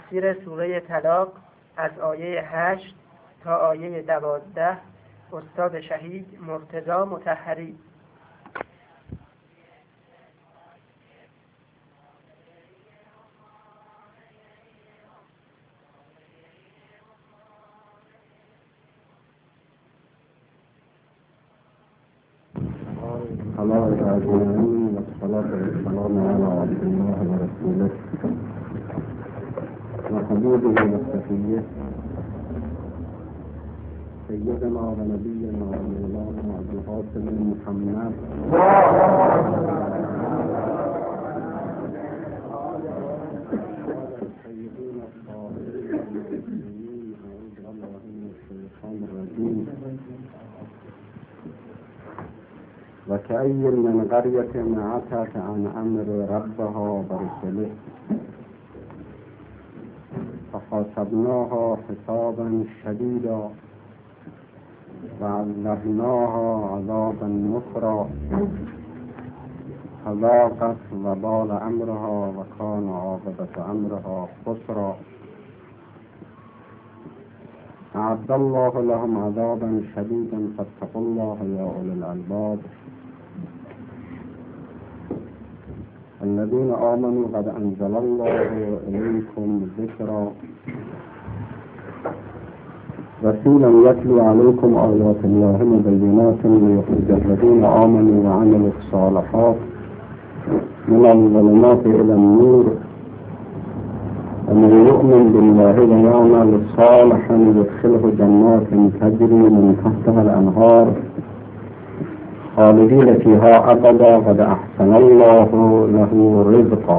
تفسیر سوره طلاق از آیه 8 تا آیه 12 استاد شهید مرتضی مطهری. الله أجمعين والصلاة والسلام على عبد الله ورسوله وحبيبه وصفيه سيدنا ونبينا ومولانا أبي القاسم محمد سيدنا الطاهرين المسلمين أعوذ بالله من الشيطان الرجيم وكأي من قرية عتت عن أمر ربها ورسله فحاسبناها حسابا شديدا وعذبناها عذابا نكرا فذاقت وبال أمرها وكان عاقبة أمرها خسرا أعد الله لهم عذابا شديدا فاتقوا الله يا أولي الألباب الذين آمنوا قد أنزل الله إليكم ذكرا رسولا يتلو عليكم آيات الله مبينات ليخرج الذين آمنوا وعملوا الصالحات من الظلمات إلى النور ومن يؤمن بالله ويعمل صالحا يدخله جنات تجري من تحتها الأنهار خالدين فيها أبدا قد أحسن الله له رزقا.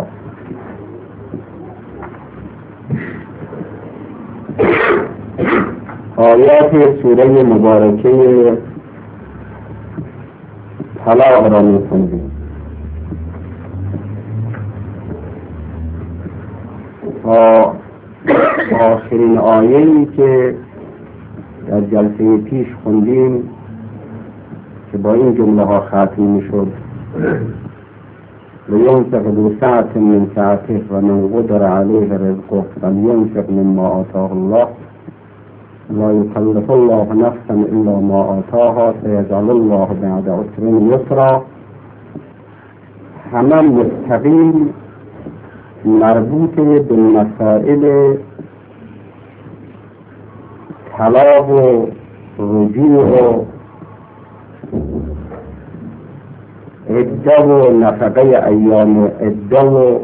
آیات سوره مبارکه طلاق را می‌خوانیم. تا آخرین آیه‌ای که در جلسه پیش خوندیم که با این جمله ها ختم میشد لینفق ذو سعة من سعته و من قدر علیه رزقه فلینفق مما آتاه الله لا یکلف الله نفسا الا ما آتاها سیجعل الله بعد عسر یسرا، همه مستقیم مربوط به مسائل طلاق و رجوع و عده و نفقه ایام عده و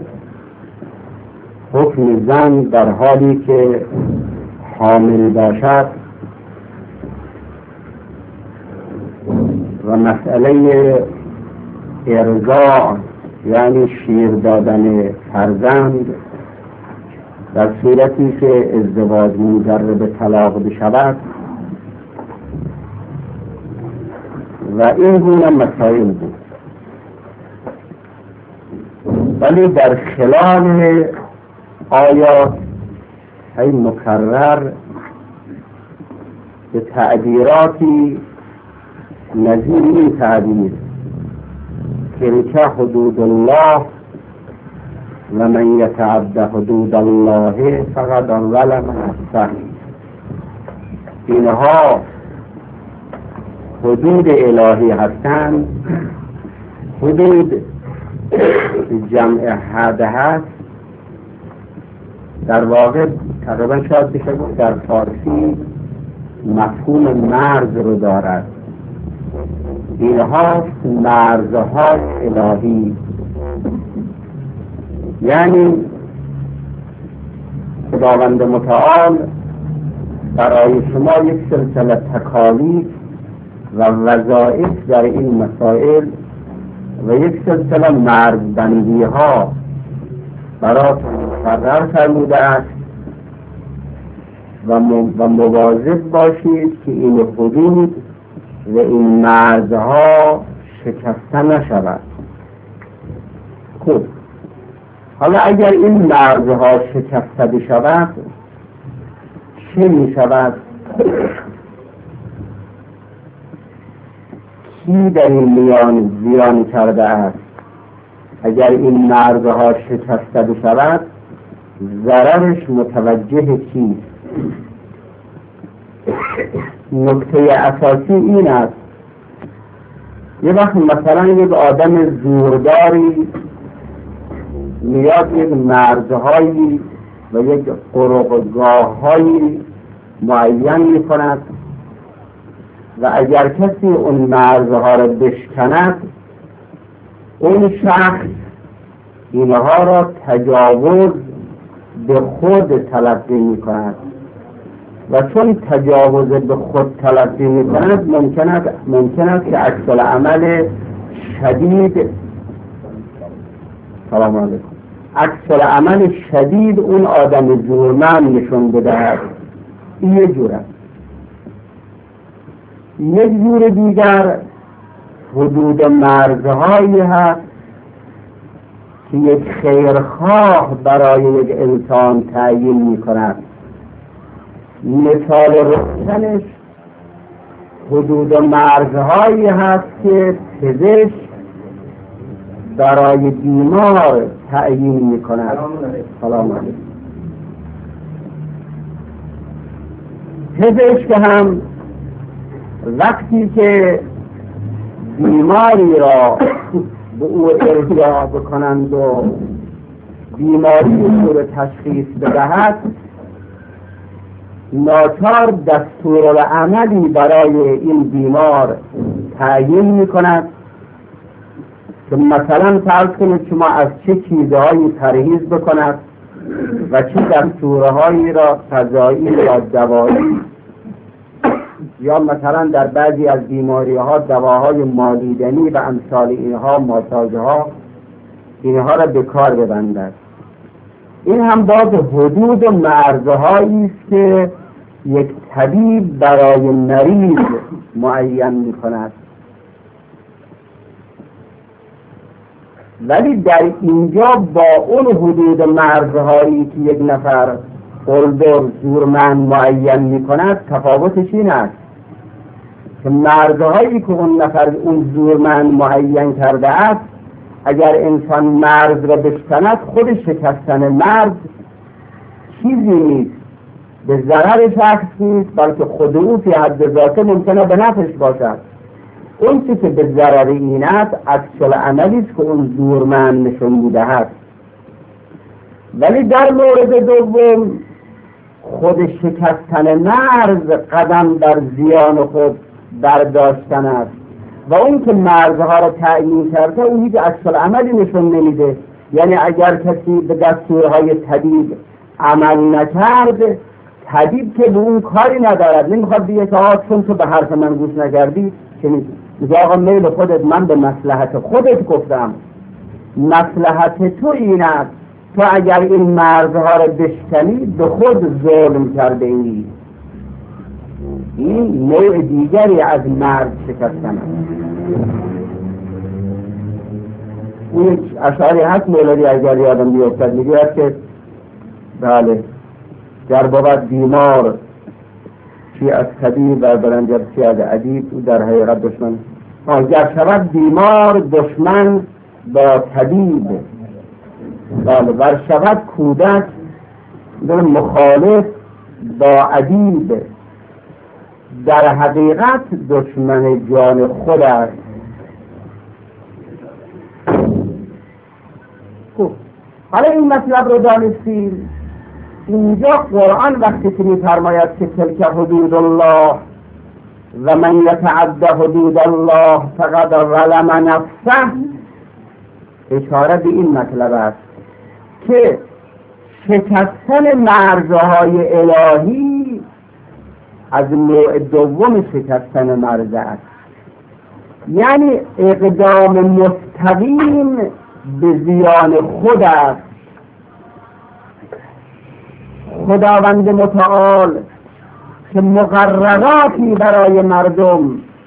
حکم زن در حالی که حامل باشد و مسئله ارضاع یعنی شیر دادن فرزند در صورتی که ازدواج منجر به طلاق بشود و این گونه مسائل بود. ولی در خلال آیات ای مکرر به تعبیراتی نظیر این تعبیر تلک حدود الله و من یتعد حدود الله فقد ظلم نفسه، اینها حدود الهی هستند. حدود جمع حد هست، در واقع تقریبا شاید بشه گفت در فارسی مفهوم مرز رو دارد. اینها مرزهای الهی، یعنی خداوند متعال برای شما یک سلسله تکالیف و وظایف در این مسائل و یک سلسله مرزبندی ها براتون مقرر فرموده است و مواظب باشید که این حدود و این مرزها شکسته نشود. خب حالا اگر این مرزها شکسته بشود چه می شود؟ کی در این میان زیان کرده است؟ اگر این مرزها شکسته بشود ضررش متوجه چیست؟ نکته اساسی این است یه وقت مثلا یک آدم زورداری میاد یک مرزهایی و یک قرقگاههایی معین میکند و اگر کسی اون مرزها را بشکند اون شخص اینها را تجاوز به خود تلقی میکند و چون تجاوز به خود تلقی میکند ممکن است که عکس العمل شدید سلام علیکم عکس العمل شدید اون آدم جرمن نشون بدهد. این یه جور است. یک جور دیگر حدود مرزهایی هست که یک خیرخواه برای یک انسان تعیین میکند. مثال روشنش حدود مرزهایی هست که پزشک برای بیمار تعیین میکند. سلام علیکم. پزشک هم وقتی که بیماری را به او ارجاع بکنند و بیماری او را تشخیص بدهد ناچار دستور عملی برای این بیمار تعیین میکند که مثلا فرض کنید شما از چه چیزهایی پرهیز بکند و چه دستورهایی را غذایی یا دوایی یا مثلا در بعضی از بیماری ها دواهای مالیدنی و امثال اینها ماساژها اینها را به کار ببندد. این هم باز حدود و مرزهایی است که یک طبیب برای مریض معین می کند. ولی در اینجا با اون حدود مرزهایی که یک نفر قلدر زورمند معین می کند تفاوتش این است که مرزهایی که اون نفر اون زورمند معین کرده است اگر انسان مرز را بشکند خود شکستن مرز چیزی نیست، به ضرر شخص نیست، بلکه خود او فی حد ذاته ممکنه به نفعش باشد. اون چیزی که به ضرر این است عکس العملی است که اون زورمند نشون میدهد. ولی در مورد دوم خود شکستن مرز قدم بر زیان خود برداشتن است و اون که مرزها را تعیین کرده اون هیچ عکس العملی نشون نمیده. یعنی اگر کسی به دستورهای طبیب عمل نکرد، طبیب که به اون کاری ندارد، نمیخواد بیه که چون تو به حرف من گوش نکردی که میگه آقا میل خودت، من به مصلحت خودت گفتم، مصلحت تو این است، تو اگر این مرزها را بشکنی به خود ظلم کرده ای. این نوع دیگری از مرز شکستن است. این اشعاری هست مولوی اگر یادم بیفتد میگوید که بله گر بود بیمار چی از طبیب و برنجب چی از ادیب او در حقیقت دشمن. گر شود بیمار دشمن با طبیب، بله ور شود کودک مخالف با ادیب، در حقیقت دشمن جان خود است. خب حالا این مطلب رو دانستیم. اینجا قرآن وقتی که می‌فرماید که تلک حدود الله و من یتعد حدود الله فقد ظلم نفسه، اشاره به این مطلب است که شکستن مرزهای الهی از نوع دوم شکستن مرز است، یعنی اقدام مستقیم به زیان خود است. خداوند متعال که مقرراتی برای مردم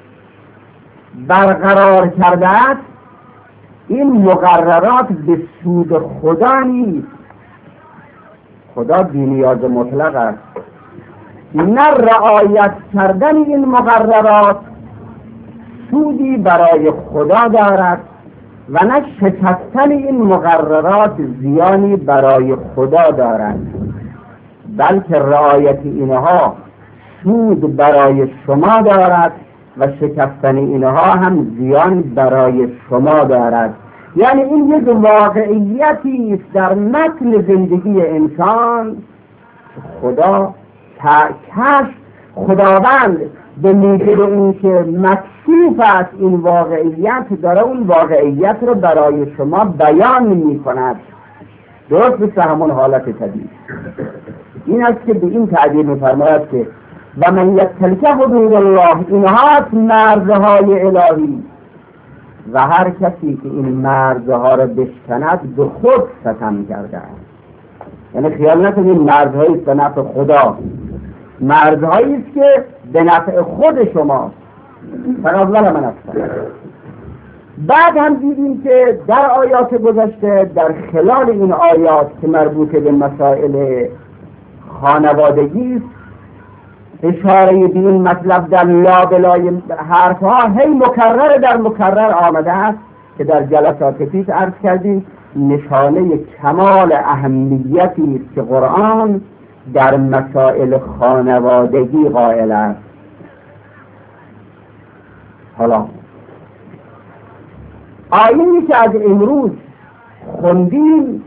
برقرار کرده است، این مقررات به سود خدا نیست. خدا بی‌نیاز مطلق است. نه رعایت کردن این مقررات سودی برای خدا دارد و نه شکستن این مقررات زیانی برای خدا دارد، بلکه رعایت اینها سود برای شما دارد و شکستن اینها هم زیان برای شما دارد. یعنی این یک واقعیتی است در متن زندگی انسان. خداوند به موجب این که مکشوف است این واقعیت، داره اون واقعیت رو برای شما بیان می کند، درست مثل همون حالت طبیعی. این است که به این تعبیر می فرماید که و من یتلک حدود الله، اینها مرزهای الهی و هر کسی که این مرزها رو بشکند به خود ستم کرده است. یعنی خیال نکنید مرزهایی است به نفع خدا، مرزهایی است که به نفع خود شما. فقط ولی من افتاد. بعد هم دیدیم که در آیات گذشته، در خلال این آیات که مربوط به مسائل خانوادگی است، اشاره به این مطلب در لابلای حرفها هی مکرر در مکرر آمده است که در جلسات پیش عرض کردیم نشانه کمال اهمیتی است که قرآن در مسائل خانوادگی قائل است. حالا آیه‌ای که از امروز خوندیم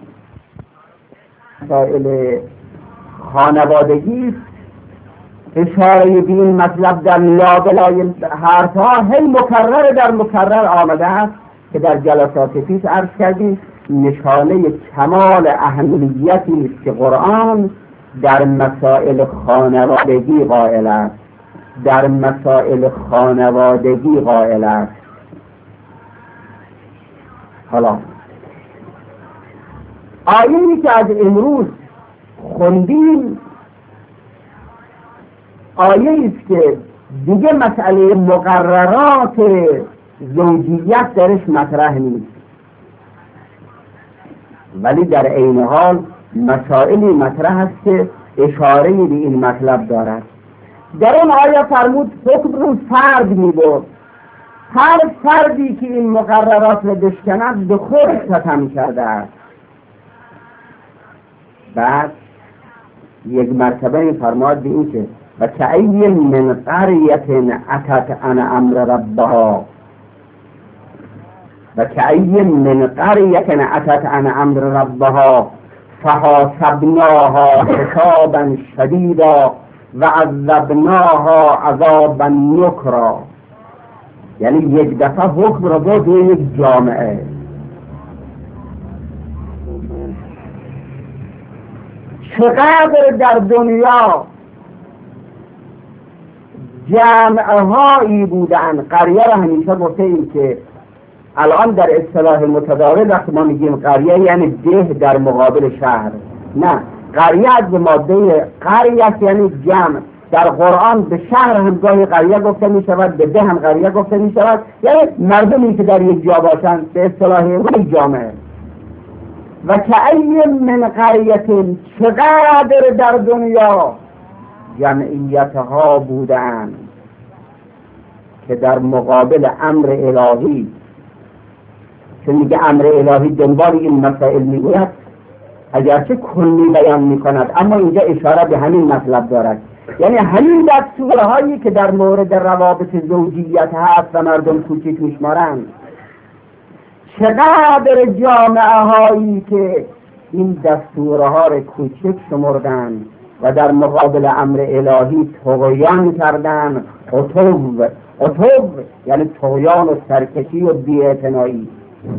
مسائل خانوادگی است، اشاره به این مطلب در لابلای حرفها هی مکرر در مکرر آمده است که در جلسات پیش عرض کردیم نشانه کمال اهمیتی است که قرآن در مسائل خانوادگی قائل است، در مسائل خانوادگی قائل است. حالا آیه‌ای که از امروز خوندیم آیه است که دیگه مسئله مقررات زوجیت درش مطرح نیست، ولی در عین حال مسائلی مطرح است که اشاره به این مطلب دارد. در اون آیه فرمود حکم رو فرد می‌برد، هر فردی که این مقررات رو بشکند به خود ستم کرده است. بعد یک مرتبه فرمود به این که و کأی من قریة اتت عن امر ربها و کأی من قریة اتت عن امر ربها فحاسبناها حسابا شدیدا و عذبناها عذابا نکرا. یعنی یک دفعه حکم را بود یک جامعه. چقدر در دنیا جمعه هایی بودن. قریه را همیشه گفته ایم که الان در اصطلاح متداول وقتی ما میگیم قریه یعنی ده در مقابل شهر، نه، قریه از ماده قریه یعنی جمع. در قرآن به شهر هم گاهی قریه گفته می شود، به ده هم قریه گفته می شود، یعنی مردمی که در یک جا باشند، به اصطلاح یک جامعه. و کأی من قریة، چقدر در دنیا جمعیتها بودند که در مقابل امر الهی، چون میگه امر الهی دنبال این مسائل میگوید، اگرچه کلی بیان میکند اما اینجا اشاره به همین مطلب دارد. یعنی همین دستورهایی که در مورد روابط زوجیت هست و مردم کوچک میشمارند، چقدر جامعه هایی که این دستورها رو کوچک شمردند و در مقابل امر الهی طغیان کردند. عتو یعنی طغیان و سرکشی و بی‌اعتنایی.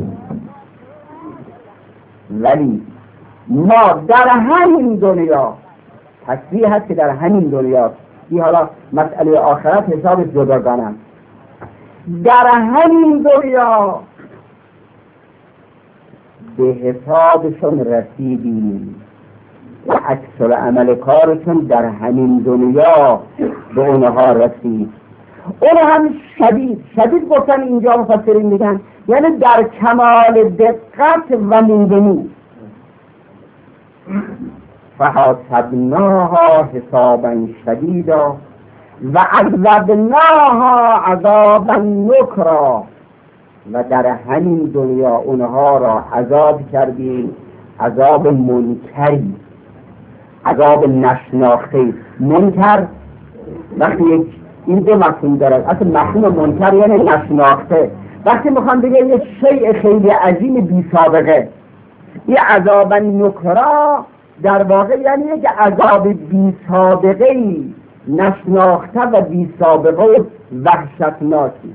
ولی ما در همین دنیا، تصریح هست که در همین دنیا، این حالا مسئله آخرت حساب جداگانه، در همین دنیا به حسابشون رسیدیم و عکس عمل کارشون در همین دنیا به اونها رسید. اون هم شدید گفتن اینجا مفسرین میگن یعنی در کمال دقت و موندنی. فحاسبناها حسابا شدیدا و عذبناها عذابا نکرا. و در همین دنیا اونها را عذاب کردیم، عذاب منکری، عذاب نشناخته. منکر وقتی این دو مفهوم دارد، اصلا مفهوم منکر یعنی نشناخته. وقتی میخوام بگم یک شیء خیلی عظیم بی سابقه، این عذاب نکرا در واقع یعنی یک عذاب بی سابقه، نشناخته و بی سابقه و وحشتناکی.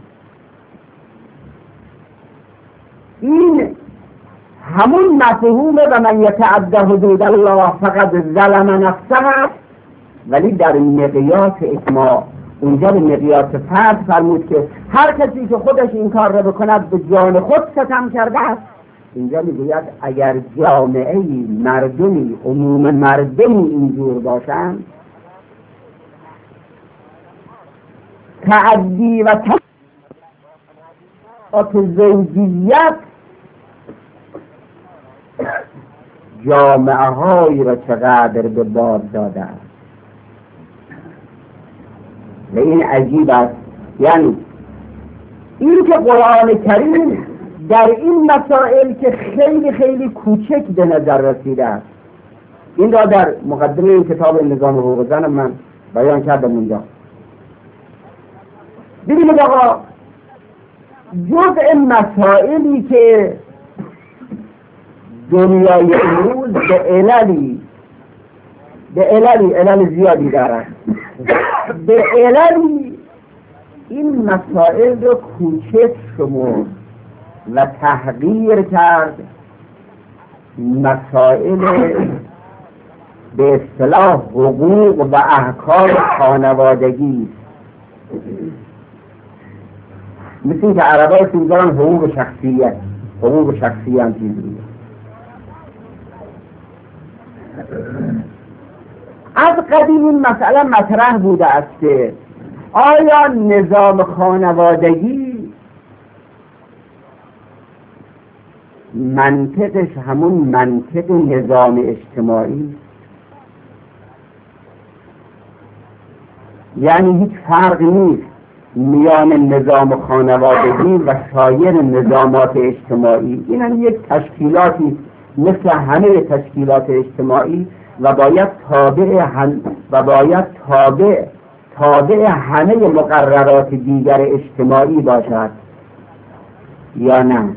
این همون مفهوم و من یتعدی حدود الله فقد ظلم نفسه است، ولی در مقیاس اجماع. اونجا به مقیاس فرد فرمود که هر کسی که خودش این کار را بکند به جان خود ستم کرده است. اینجا میگوید اگر جامعه مردمی، عموم مردمی اینجور باشند، تعدی و زوجیت جامعه هایی را چقدر به باد داده است. و این عجیب است. یعنی این که قرآن کریم در این مسائل که خیلی خیلی کوچک به نظر رسیده است، این را در مقدمه این کتاب نظام حقوق زن من بیان کردم اونجا. ببینید آقا، جزء مسائلی که دنیای امروز به علل زیادی دارد، به عللی این مسائل رو کوچک شمرد و تحقیر کرد. مسائل به اصطلاح حقوق و احکام خانوادگی، مثل این که عربای چیز دارن حقوق شخصیت، حقوق شخصی هم چیزی. از قدیم این مسئله مطرح بوده است که آیا نظام خانوادگی منطقش همون منطق نظام اجتماعی، یعنی هیچ فرق نیست میان نظام خانوادگی و سایر نظامات اجتماعی. این هم یک تشکیلاتی مثل همه تشکیلات اجتماعی و باید تابع همه مقررات دیگر اجتماعی باشد یا نه؟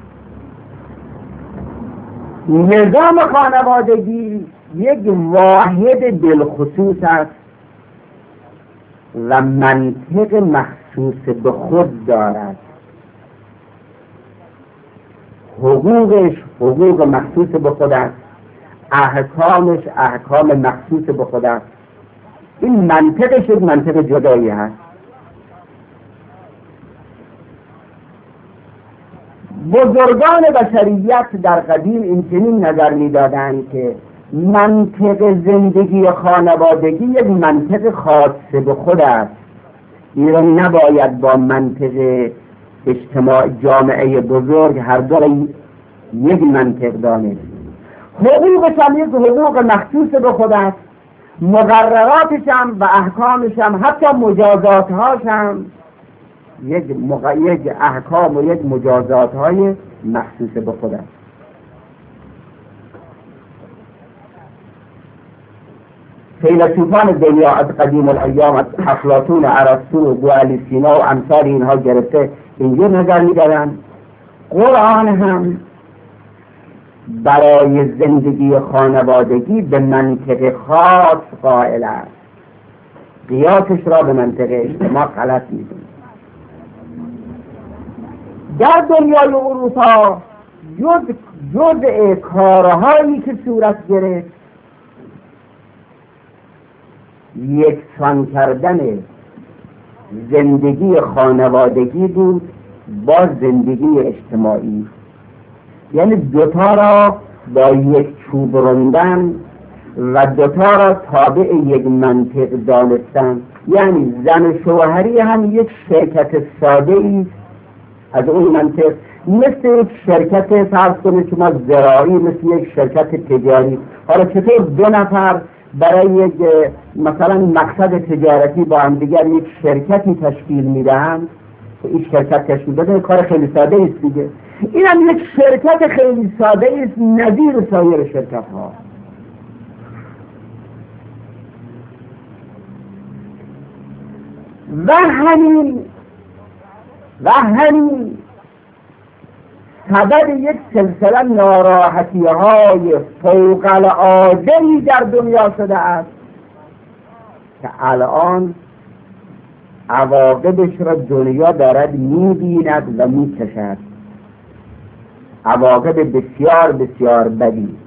نظام خانوادگی یک واحد بالخصوص است و منطق مخصوص به خود دارد. حقوقش حقوق مخصوص به خود است، احکامش احکام مخصوص به خود است. این منطقش یک منطق جدایی هست. بزرگان بشریت در قدیم این چنین نظر می‌دادند که منطق زندگی خانوادگی یک منطق خاص به خود است. این را نباید با منطق اجتماع جامعه بزرگ هر دو یک منطق دانست. حقوقش هم یک حقوق مخصوص به خود است، مقرراتش هم و احکامش هم، حتی مجازاتهاش هم یک احکام و یک مجازاتهای مخصوص به خود است. فیلسوفان دنیا از قدیم الایام، از افلاطون، ارسطو و ابوعلی سینا و امثال اینها گرفته اینجور نظر می‌دارند. قرآن هم برای زندگی خانوادگی به منطق خاص قائل است، قیاسش را به منطق اجتماع غلط می‌دونه. در دنیای اروپا جزء کارهایی که صورت گرفت یکسان کردن زندگی خانوادگی بود با زندگی اجتماعی، یعنی دوتا را با یک چوب راندن و دوتا را تابع یک منطق دانستن. یعنی زن شوهری هم یک شرکت ساده ای از اون منطق، مثل یک شرکت فرض کنید شما زراعی، مثل یک شرکت تجاری. حالا چطور دو نفر برای یک مثلا مقصد تجارتی با هم دیگر یک شرکتی تشکیل میدهند؟ این شرکت تشکیل بده، کار خیلی ساده است دیگه. این هم یک شرکت خیلی ساده است نظیر سایر شرکت ها. و همین سبب یک سلسله ناراحتی های فوق العاده‌ای در دنیا شده است که الان عواقبش را دنیا دارد می‌بیند و می‌کشد. عواقب بسیار بسیار بدی.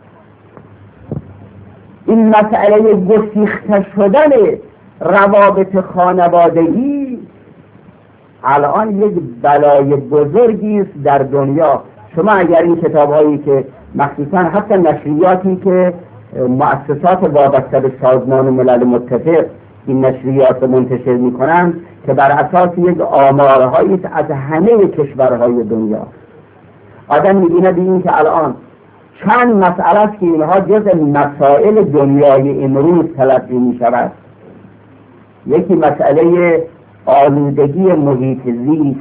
این مسئله گسیخته شدن روابط خانوادگی الان یک بلای بزرگی است در دنیا. شما اگر این کتاب‌هایی که مخصوصا حتی نشریاتی که مؤسسات وابسته به سازمان ملل متحد این نشریات رو منتشر می‌کنند که بر اساس یک آمارهایی است از همه کشورهای دنیا، آدم می‌بیند این که الان چند مسئله است که اینها جزء مسائل دنیای امروز تلقی می‌شود. یکی مسئله آلودگی محیط زیست،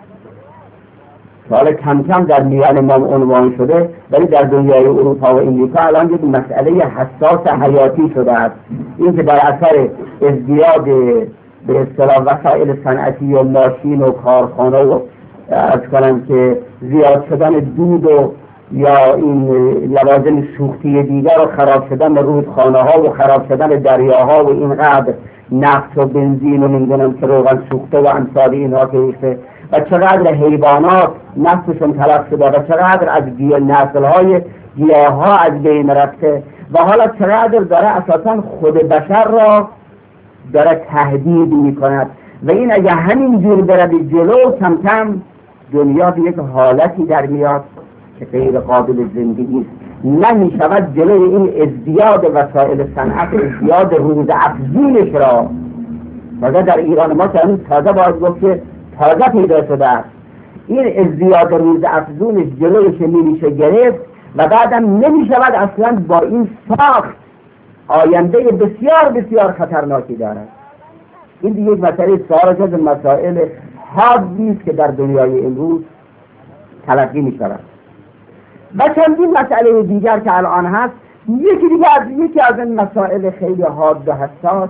حالا کم کم در میان ما عنوان شده، ولی در دنیای اروپا و امریکا الان یک مسئله حساس حیاتی شده است. این که در اثر ازدیاد به اصطلاح وسایل صنعتی و ماشین و کارخانه و از کنم که زیاد شدن دود و یا این لوازم سوختی دیگر و خراب شدن رودخانه ها و خراب شدن دریاها و اینقدر نفت و بنزین و نمیدونم که روغن سوخته و امثال اینها که ریخته و چقدر حیوانات نفسشون تلف شده و چقدر از نسل‌های گیاه ها از بین رفته و حالا چقدر داره اساسا خود بشر را داره تهدید میکند. و این اگه همین جور بره جلو کم کم دنیا به یک حالتی در میاد که غیر قابل زندگی است. نمی شود جلوی این ازدیاد وسایل صنعت، ازدیاد روز افزونش را، تازه در ایران ما که تازه باید گفت که تازه پیدا شده است، این ازدیاد روز افزونش جلویش نمیشه گرفت و بعدم نمی شود اصلا با این ساخت آینده بسیار بسیار خطرناکی دارد. این دیگه یک مسئله سوال از مسائل حادی است که در دنیای امروز تلقی می شود. و چندین مسئله دیگر که الان هست، یکی از این مسائل خیلی حاد و حساس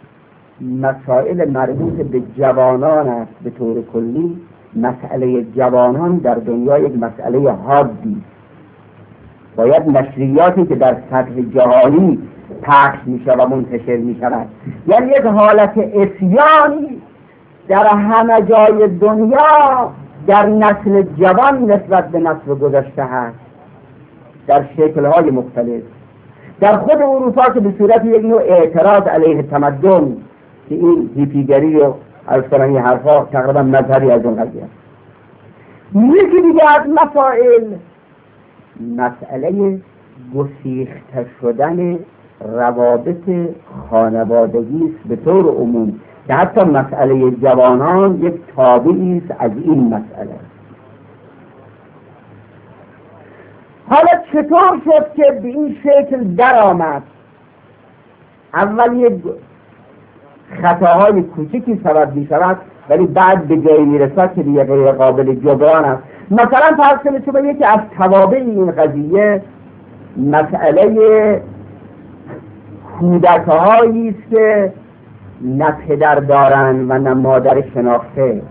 مسائل مربوط به جوانان است. به طور کلی مسئله جوانان در دنیا یک مسئله حادی، باید نشریاتی که در سطح جهانی پخش میشه و منتشر میشود، یعنی یک حالت عصیانی در همه جای دنیا در نسل جوان نسبت به نسل گذشته هست، در شکل‌های مختلف. در خود اروپا که به صورت یک نوع اعتراض علیه تمدن که این هیپیگری و از کنن این حرفا تقریبا مظهری از اون قضیه. یکی دیگه از مسئله گسیخته شدن روابط خانوادگی است به طور عموم که حتی مسئله جوانان یک تابعی است از این مسئله. حالا چطور شد که به این شکل در آمد؟ اول یک خطاهای کوچکی سبب می شود ولی بعد به جایی می رسد که دیگه غیر قابل جبران است. مثلا فرض کنید شما یکی از توابع این قضیه مسئله کودک‌هایی است که نه پدر دارند و نه مادر شناخته.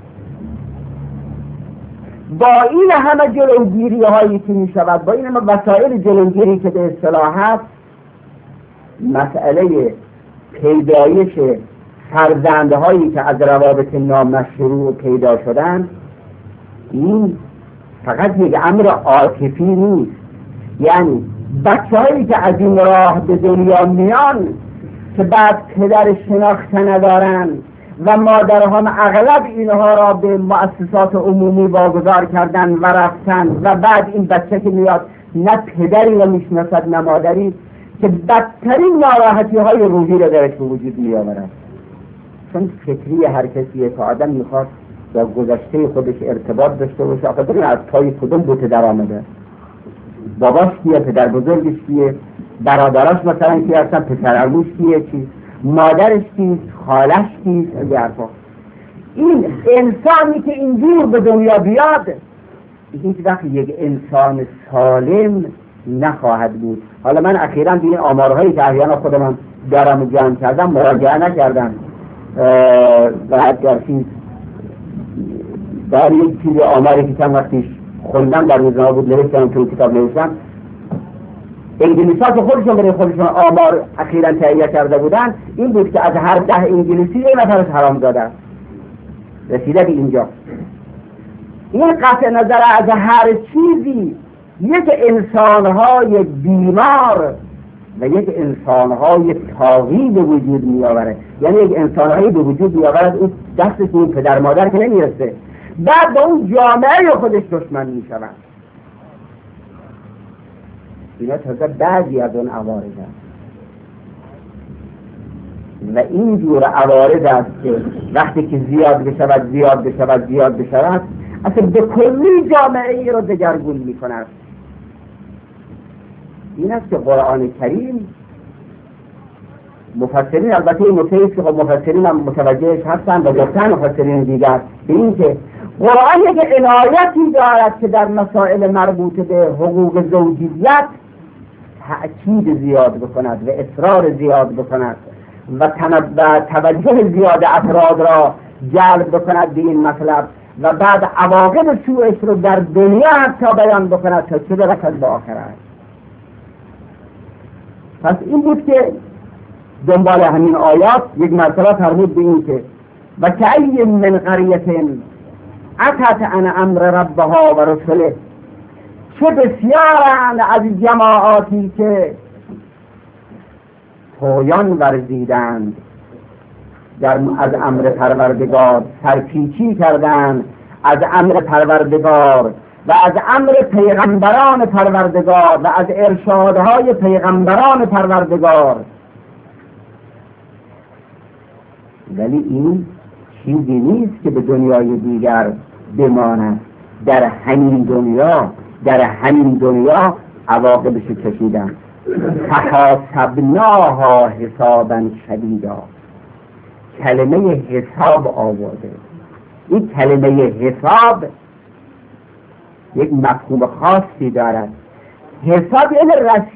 با این همه جلوگیری هایی که می شود، با این همه وسایل جلوگیری که به اصطلاح هست، مسئله پیدایش فرزندهایی که از روابط نامشروع پیدا شدن، این فقط یک امر عاطفی نیست. یعنی بچه‌هایی که از این راه به دنیا میان که بعد پدر شناخته ندارن و مادرها اغلب اینها را به مؤسسات عمومی واگذار کردن و رفتن و بعد این بچه که میاد نه پدری را میشناسد نه مادری، که بدترین ناراحتی های روحی را درش به وجود میآورد. چون فکری هر کسیه که آدم میخواد با گذشته خودش ارتباط داشته باشه، آخه ببین از پای کدوم بوته در آمده، باباش کیه، پدر بزرگش کیه، برادراش مثلا کی هستن، پسر عموش کیه، چی مادرش کیست، خالش کیست، از حرفا. این انسانی که اینجور به دنیا بیاد هیچ وقت یک انسان سالم نخواهد بود. حالا من اخیراً به این آمارهایی که احیانا خودم دارم و جمع کردم مراجعه نکردم و اگر در یک چیز آماری که چند وقتیش خوندم در روزنامه بود نوشتم تو کتاب نوشتم، انگلیس‌ها که خودشون آمار اخیراً تهیه کرده بودن این بود که از هر 10 انگلیسی یک نفرش حرام زاده است. رسیده به اینجا. این قطع نظر از هر چیزی یک انسان‌های بیمار و یک انسان‌های طاغی به وجود می‌آورد. یعنی یک انسان‌هایی به وجود می‌آورد اون دستش اون پدر مادر که نمی‌رسه، بعد با اون جامعه خودش دشمن می‌شود. اینا تازه بعضی از اون عوارض است و این جور عوارض است که وقتی که زیاد بشود اصلا به کلی جامعه ای رو دگرگون می‌کند. این است که قرآن کریم مفسرین، البته این نکته است که مفسرین هم متوجهش هستن و گفتن مفسرین دیگر به این که قرآن یک عنایتی دارد که در مسائل مربوط به حقوق زوجیت تأکید زیاد بکند و اصرار زیاد بکند و توجه زیاد افراد را جلب بکند به این مطلب و بعد عواقب سوءش رو در دنیا حتی بیان بکند تا چه برسد به آخرت. پس این بود که دنبال همین آیات یک مرتبه فرمود به این که و کأی من قریة اتت عن امر ربها و رسله، چه بسیارند از جماعاتی که طغیان ورزیدند از امر پروردگار، سرپیچی کردند از امر پروردگار و از امر پیغمبران پروردگار و از ارشادهای پیغمبران پروردگار. ولی این چیزی نیست که به دنیای دیگر بماند. در همین دنیا عواقبش کشیدن. فحاسبناها حسابا شدیدا، کلمه حساب آورده. این کلمه حساب یک مفهوم خاصی دارد. حساب یعنی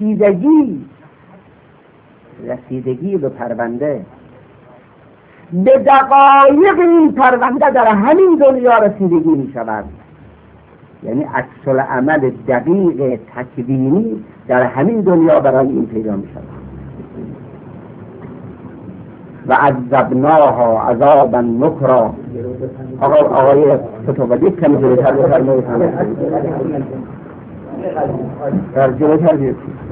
رسیدگی به پرونده. به دقایق این پرونده در همین دنیا رسیدگی می شود. یعنی عکس العمل دقیق تکوینی در همین دنیا برای این پیدا می شود. و عذبناها عذابا نکرا. آقای فتوبدی کمی جلوتر بفرمایید. در جلوتر بیاد.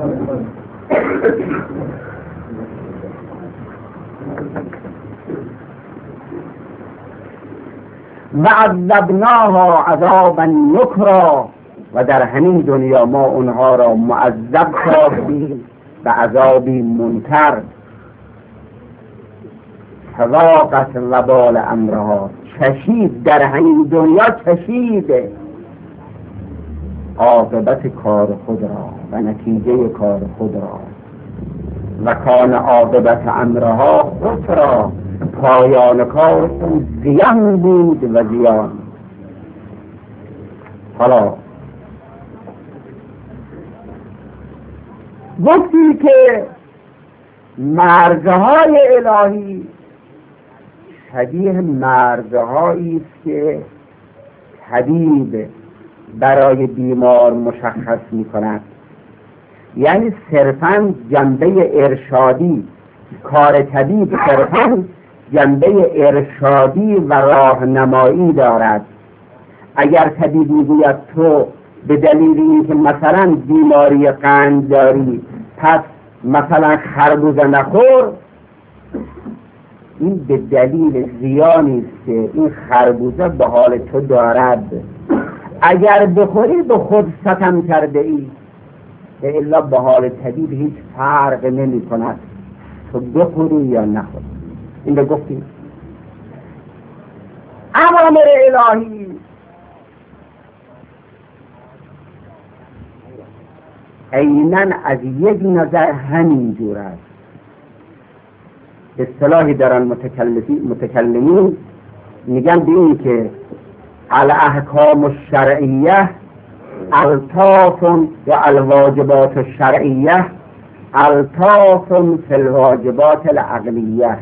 و عذبناها عذابا نکرا، و در همین دنیا ما اونها را معذب کردیم به عذابی منکر. فذاقت وبال امرها، چشید در همین دنیا عاقبت کار خود را و نتیجه کار خود را. و کان عاقبت امرها خسرا، پایان کار زیان بود و زیان. حالا گفتی که مرزهای الهی شبیه مرزهایی است که طبیب برای بیمار مشخص می کند. یعنی صرفاً جنبه ارشادی، کار طبیب صرفاً جنبه ارشادی و راهنمایی دارد. اگر طبیب میگوید تو به دلیل اینکه مثلا بیماری قند داری پس مثلا خربوزه نخور، این به دلیل زیانی است که این خربوزه به حال تو دارد. اگر بخوری به خود ستم کرده ای، الا به حال طبیب هیچ فرق نمی کند تو بخوری یا نخوری. این رو گفتیم. اوامر الهی عیناً از یک نظر همین جور است. اصطلاحی دارن متکلمین میگن به این که الاحکام الشرعیه الطاف و الواجبات الشرعیه الطاف فی الواجبات العقلیه،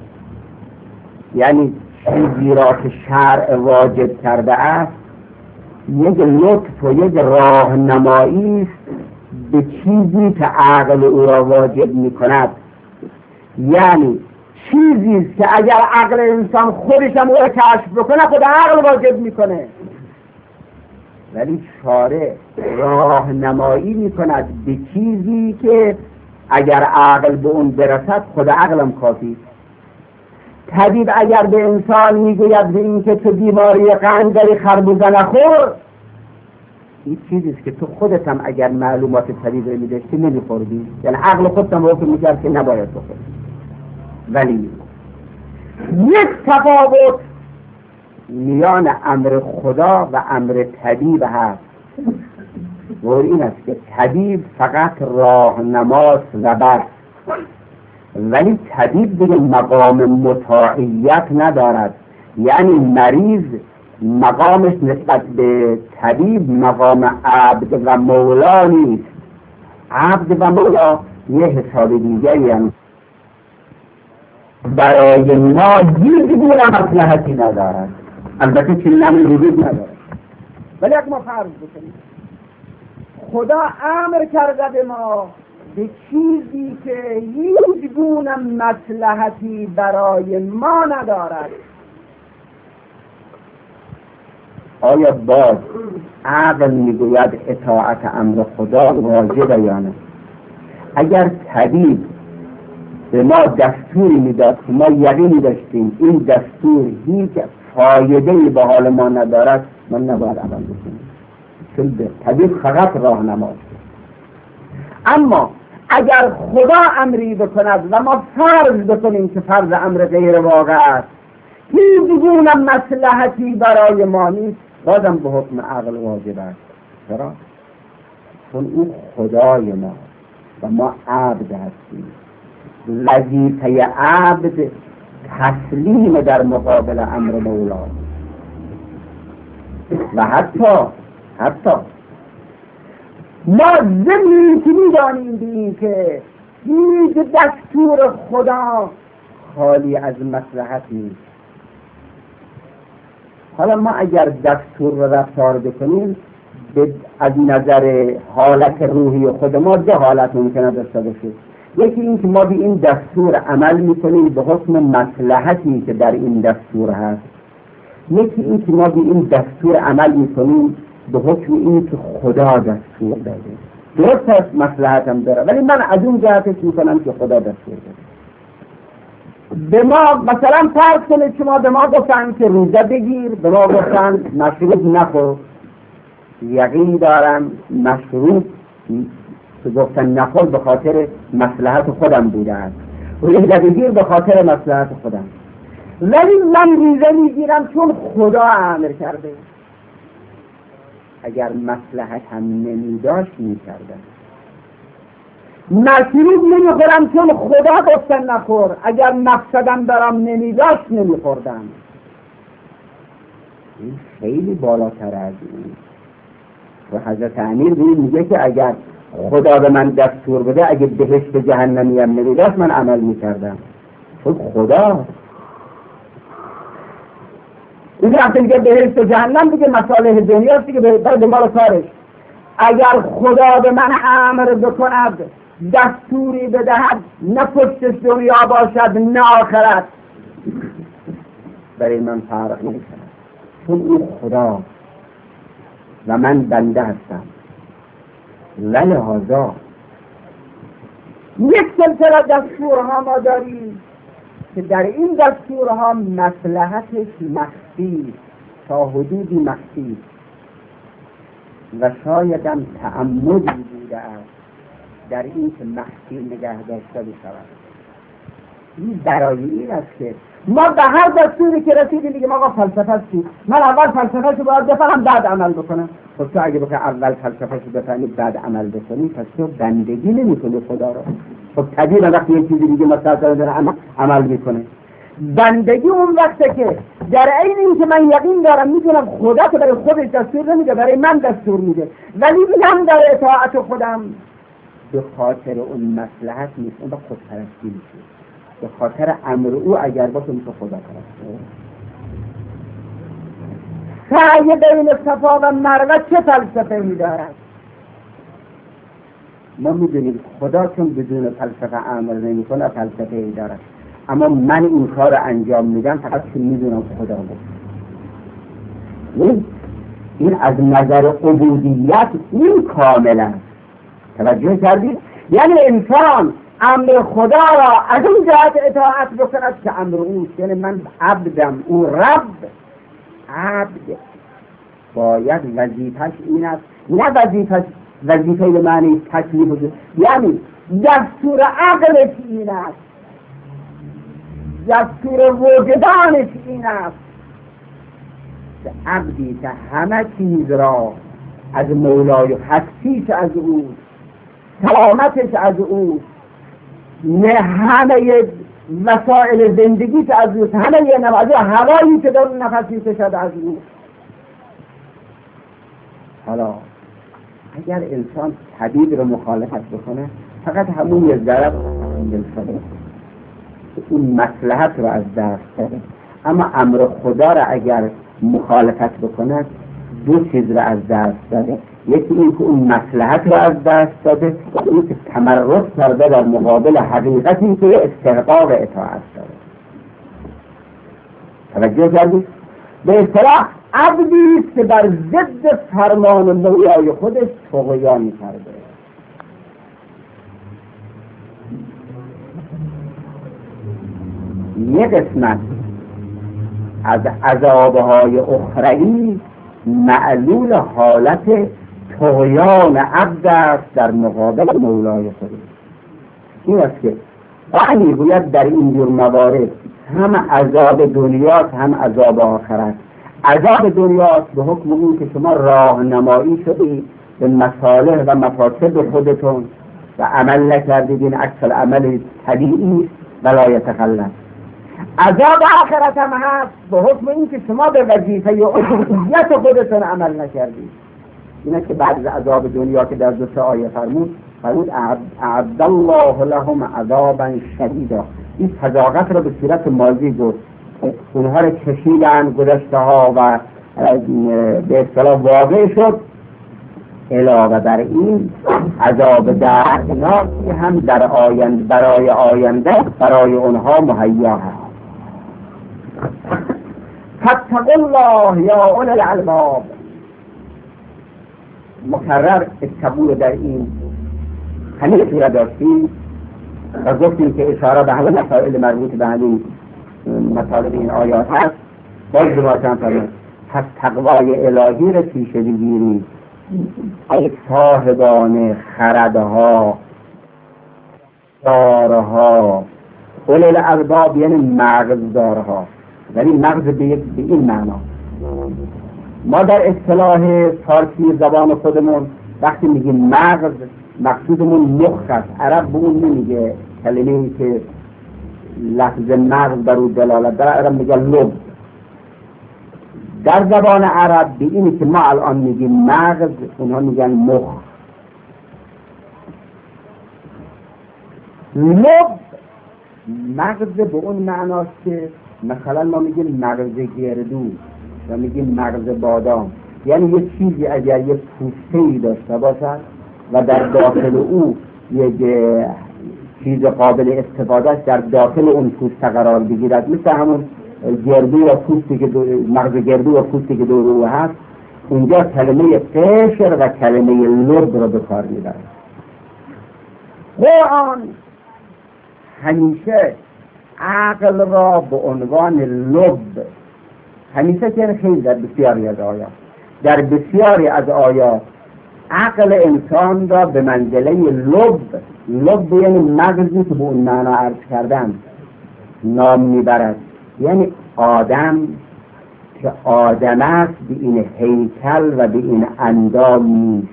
یعنی چیزی را که شرع واجب کرده است یک لطف و یک راهنمایی است به چیزی که عقل او را واجب می کند. یعنی چیزی است که اگر عقل انسان خودش هم او را کشف بکنه خود عقل واجب می کنه، ولی شارع راهنمایی می کند به چیزی که اگر عقل به اون برسد خود عقلم کافی. طبیب اگر به انسان میگوید به این که تو بیماری قند داری خربوزه نخور، این چیزیست که تو خودت هم اگر معلومات طبیب رو میداشتی نمیخوردی، یعنی عقل خودت هم حکم میکرد که نباید بخوری. ولی یک تفاوت میان امر خدا و امر طبیب هست و این است که طبیب فقط راهنماست و بس، ولی طبیب دیگه مقام مطاعیت ندارد. یعنی مریض مقامش نسبت به طبیب مقام عبد و مولا نیست. عبد و مولا یه حساب دیگری هم برای ما هیچ گونه مصلحتی ندارد، البته که نمی وجود ندارد. ولی اگه ما فرض بکنیم خدا امر کرده به ما به چیزی که هیچ گونه مصلحتی برای ما ندارد، آیا باز عقل میگوید اطاعت امر خدا واجبه یا نه؟ اگر طبیب به ما دستوری میداد که ما یقین داشتیم این دستور هیچ فایده‌ای به حال ما ندارد، ما نباید عمل بکنیم، چون طبیب فقط راهنماست. اما اگر خدا امری بکند و ما فرض بکنیم که فرض امر غیر واقع است، هیچ گونه مصلحتی برای ما نیست، بازم به حکم عقل واجب است. چرا؟ چون او خدای ما و ما عبد هستیم. وظیفه عبد تسلیم در مقابل امر مولا و حتی ما ضمن که می‌دانیم به این که هیچ دستور خدا خالی از مصلحت نیست. حالا ما اگر دستور رو رفتار بکنیم از نظر حالت روحی خود ما دو حالت ممکنه داشته باشه. یکی این که ما به این دستور عمل میکنیم به حکم مصلحتی که در این دستور هست، یکی این که ما به این دستور عمل میکنیم به حکم این که خدا دستور داده. درست هست مصلحت هم داره، ولی من از اون جهتش میکنم که خدا دستور داده. به ما مثلا فرض کنید شما به ما گفتن که روزه بگیر، به ما گفتن مشروب نخور، یقین دارم مشروب که گفتن نخور به خاطر مصلحت خودم بوده است، روزه بگیر به خاطر مصلحت خودم، ولی من روزه میگیرم چون خدا امر کرده. اگر مصلحت هم نمیداشت میکردم. مشروب نمیخورم چون خدا گفتن نخور، اگر مقصدم دارم نمیداشت نمیخوردم. این خیلی بالاتر از این. و حضرت امیر میگه که اگر خدا به من دستور بده اگر بهشت جهنمی هم نمیداشت من عمل میکردم، چون خدا این وقتی میگه بهشت جهنم دیگه مصالح دنیاست دیگه برای دنبال کارش. اگر خدا به من امر بکند دستوری بدهد نه پشتش دنیا باشد نه آخرت، برای من فرق نمی‌کند، چون او خدا و من بنده هستم. ولهذا یک سلسله دستورها ما داریم که در این دستورها مصلحتش مخفی تا حدودی مخفی و شاید هم تعمدی بوده است در این که مخفی نگه داشته بشود. این برای این است که ما به هر دستوری که رسیدیم دیگه ما فلسفه چی؟ من اول فلسفه شو باید بفهم بعد عمل بکنم. خب تو اگه بخوای اول فلسفه شو بفهمی بعد عمل بکنی پس تو بندگی نمی‌کنی خدا رو. خب طبیعی وقتی یه چیزی دیگه مثلا داره عمل میکنه. بندگی اون وقته که در عین اینکه من یقین دارم میدونم خدا که برای خودش دستور نمیده، برای من دستور میده، ولی من در اطاعت خودم به خاطر اون مصلحت نیست، اون با خودپرستی میشه. به خاطر امر او اگر باشه میشه خدا پرستی. سعی بین صفا و مروه چه فلسفه می‌دارد؟ ما میدونیم خدا چون بدون فلسفه امر نمی‌کنه فلسفه ای دارد، اما من این کار رو انجام میدم فقط که میدونم خدا بود. این از نظر عبودیت این کاملا توجه کردید؟ یعنی انسان امر خدا را از اون جهت اطاعت بکند که امر اوست، یعنی من عبدم، او رب. عبد باید وظیفش این است، نه وظیفه به معنی تکلیف بود، یعنی دستور عقلش این است، دستور وجدانش این است که عبدی که همه چیز را از مولای هستیش از اوست، سلامتش از اوست، نه همه وسائل زندگیش از اوست، همه نوازه هوایی که در نفسی کشد از اوست. حالا اگر انسان طبیب رو مخالفت بکنه فقط همون یه ضرب دلسده اون مصلحت رو از دست داده، اما امر خدا رو اگر مخالفت بکنه دو چیز رو از دست داده، یکی این که اون مصلحت رو از دست داده، این که تمرد کرده در مقابل حقیقتی که استحقاق اطاعت داره. توجه کردید؟ به اصطلاح عبدی است که بر ضد فرمان مولای خودش طغیان کرده. یک قسمت از عذابهای اخروی معلول حالت طغیان عبد است در مقابل مولای خودش. این است که وقتی باید در این جور موارد هم عذاب دنیاست هم عذاب آخرت. عذاب دنیاست به حکم این که شما راهنمایی شدید به مصالح و مفاسد خودتون و عمل نکردید، این عکس العمل طبیعی ولا یتخلف. عذاب آخرت هم هست به حکم این که شما به وظیفه عبودیت خودتون عمل نکردید. اینه که بعد از عذاب دنیا که در دو تا آیه فرمود اعد الله لهم عذابا شدیدا، این فضاقت را به صورت ماضی گفت، اونها را کشیدن گذشته ها و به اصطلاح واقع شد. علاوه بر این عذاب دردناکی هم در آینده برای اونها مهیا هست. فاتقوا الله یا اولی الالباب. مکرر اتقوا در این همین سوره داشتیم و گفتیم که اشاره به همه مسائل مربوط به همین مطالب این آیات هست. باز دوباره فرمود پس تقوای الهی را پیشه بگیرید ای صاحبان خردها دارها. اول الالباب یعنی مغز دارها، ولی مغز به این معنا. ما در اصطلاح فارسی زبان خودمون وقتی میگیم مغز مقصودمون مخ است. عرب به اون نمیگه کلمه‌ای که لفظ مغز بر او دلالت داره، عرب میگه لب. در زبان عرب به اینی که ما الان میگیم مغز اونها میگن مخ. لب مغز به اون معناست که مثلا ما میگیم مغز گردو و میگیم مغز بادام، یعنی یه چیزی اگر یه پوسته‌ای داشته باشد و در داخل او یک چیز قابل استفاده است در داخل اون پوسته قرار بگیرد، مثل همون گردو و پوستی که مغز گردو و پوستی که دور او هست، اونجا کلمه قشر و کلمه لب را به کار میبرد. قرآن همیشه عقل را به عنوان لب، همیشه که خیلی در بسیاری از آیات، در بسیاری از آیات عقل انسان را به منزله لب یعنی مغزی که به اون معنا عرض کردم نام میبرد. یعنی آدم که آدم است به این هیکل و به این اندام نیست.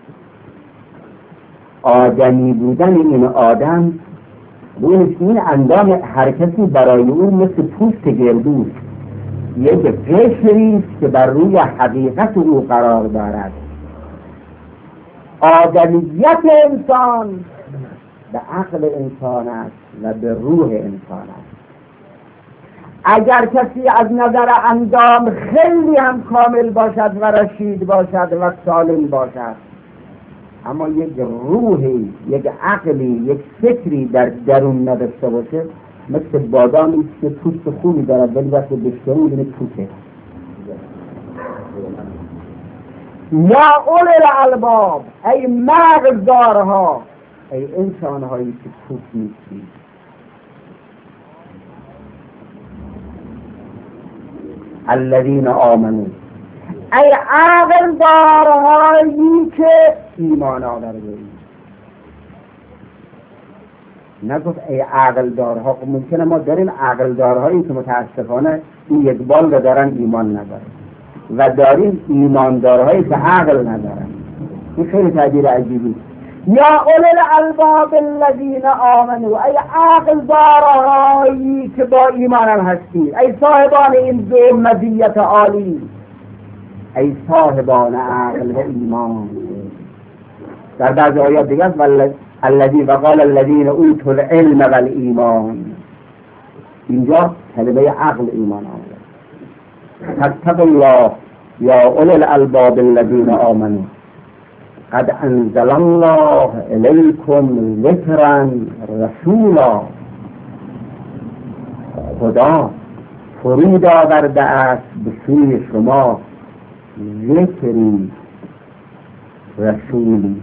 آدمی بودن این آدم به این اندام هر کسی برای اون مثل پوست گردوست، یک قشری است که بر روی حقیقت او قرار دارد. آدمیت انسان به عقل انسان است و به روح انسان است. اگر کسی از نظر اندام خیلی هم کامل باشد و رشید باشد و سالم باشد، اما یک روحی، یک عقلی، یک فکری در درون نداشته باشه، مثل بادامی است که پوست خوبی دارد ولی وقتی بشکنی می‌بینی پوسته. یا اولی الالباب، ای مغزدارها، ای انسانهایی که پوست نیستید، الذین آمنوا، ای عقل دارهایی که ایمان آورده اید. نگفت ای عقل دارها. خب ممکنه ما داریم عقل دارهایی که متاسفانه این یک بال رو دارن ایمان ندارن و داریم ایمان دارهایی که عقل ندارن. این خیلی تعبیر عجیبی. یا اولی الالباب الذین آمنوا، ای عقل دارهایی که با ایمان هستید، ای صاحبان این دو مزیت عالی، ای صاحبان عقل و ایمان. در بعض آیات دیگه الذی وقال الذین اوتوا العلم والایمان، اینجا کلمه عقل ایمان آمده. فاتقوا الله یا اولی الالباب الذین آمنوا قد انزل الله الیکم ذکرا رسولا. خدا فرود آورده است به سوی شما ذکری، رسولی.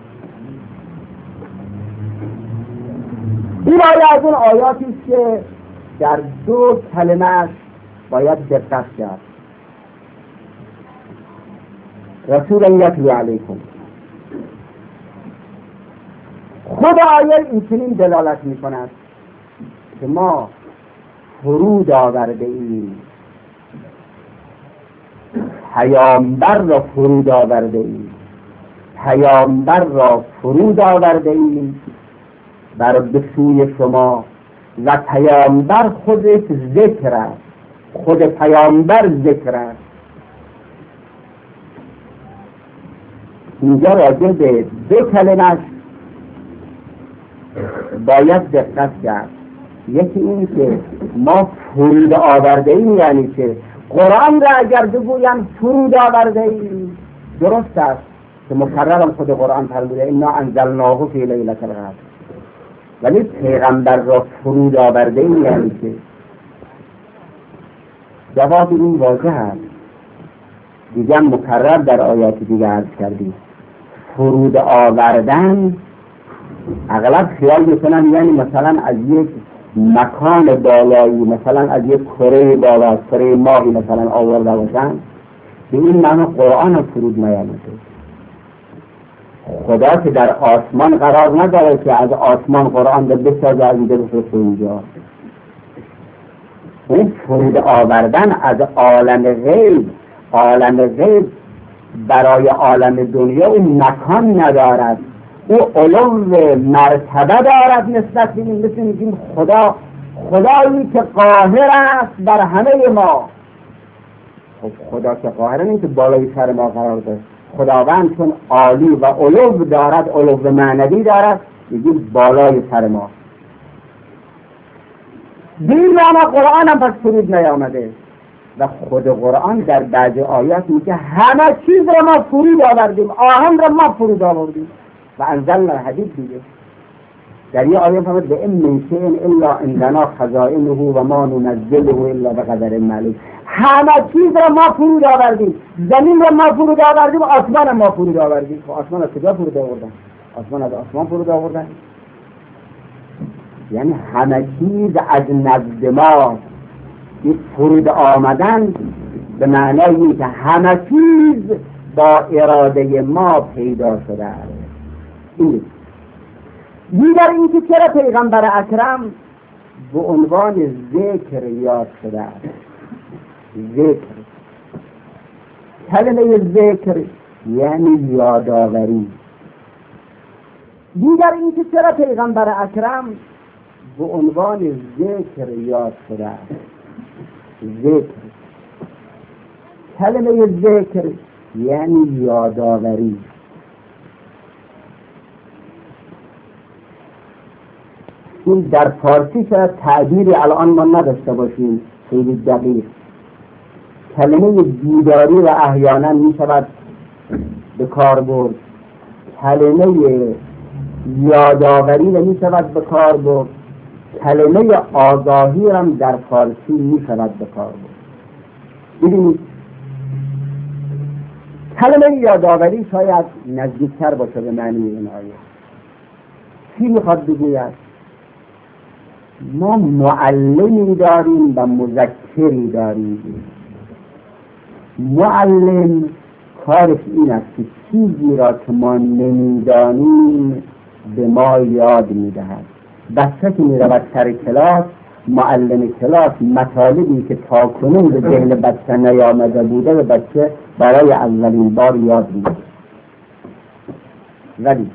این آیه از اون آیاتی است که در دو کلمه‌اش باید دقت کرد. رسولا یتلو علیکم. خود آیه اینچنین دلالت می کند که ما فرود آورده ایم، پیامبر را فرود آورده ایم، پیامبر را فرود آورده ایم بر به سوی شما و پیامبر خودش ذکر است، خود پیامبر ذکر است. اینجا راجع به دو کلمه باید دقت کرد. یکی این که ما فرود آورده ایم، یعنی که قرآن را اگر بگویم فرود آورده ایم درست است که مکررم خود قرآن فرموده انا انزلناه فی لیلة القدر، ولی پیغمبر را فرود آورده ایم یعنی که جواب این واضح است. دیگه مکرر در آیات دیگه عرض کردیم. فرود آوردن اغلب خیال میکنن یعنی مثلا از یک مکان بالایی، مثلا از یک کره بالا، کره ماهی مثلا آورده باشن. به این معنی قرآن ها فرود نیامده. خدا که در آسمان قرار نداره که از آسمان قرآن رو بسازه از اینجا بفرسته اینجا. این فرود آوردن از عالم غیب، عالم غیب برای عالم دنیا اون مکان ندارد، او علو مرتبه دارد نسبت به این. مثل میگیم خدایی که قاهر است بر همه ما. خب خدا که قاهر نیست که بالای سر ما قرار داره. خداوند چون عالی و علو دارد، علو معنوی دارد، میگیم بالای سر ما. دین معنی قرآن هم پس فرود نیامده و خود قرآن در بعض آیات میگه همه چیز را ما فرود آوردیم، آهن را ما فرود آوردیم و انزلنا الحدید دیگه. در یه آیه فرمود به این من شیء الا عندنا خزائنه و ما ننزله الا بقدر معلوم. همه چیز را ما فرود آوردیم، زمین را ما فرود آوردیم، آسمان ما فرود آوردیم. و آسمان از کجا فرود آوردن؟ آسمان از آسمان فرود آوردن. یعنی همه چیز از نزد ما. این فرود آمدن به معنای که همه چیز با اراده ما پیدا شده است. این دیگر این که چرا پیغمبر اکرم به عنوان ذکر یاد شده است. ذکر، کلمه ذکر یعنی یادآوری. دیگر این که چرا پیغمبر اکرم به عنوان ذکر یاد شده است. ذکر، کلمه ذکر یعنی یادآوری. این در فارسی شاید تعبیری الان ما نداشته باشیم خیلی دقیق. کلمه بیداری و احیانا می شود به کار برد، کلمه یادآوری می شود به کار برد، کلمه آگاهی هم در فارسی می شود به کار برد. ببینید کلمه یادآوری شاید نزدیکتر باشه به معنی این آیه. چی میخواد بگوید؟ ما معلمی داریم و مذکری داریم. معلم کارش این است که چیزی را که ما نمیدانیم به ما یاد میدهد. بچه که میرود سر کلاس، معلم کلاس مطالبی که تاکنون به ذهن بچه نیامده بوده به بچه برای اولین بار یاد میده. ولی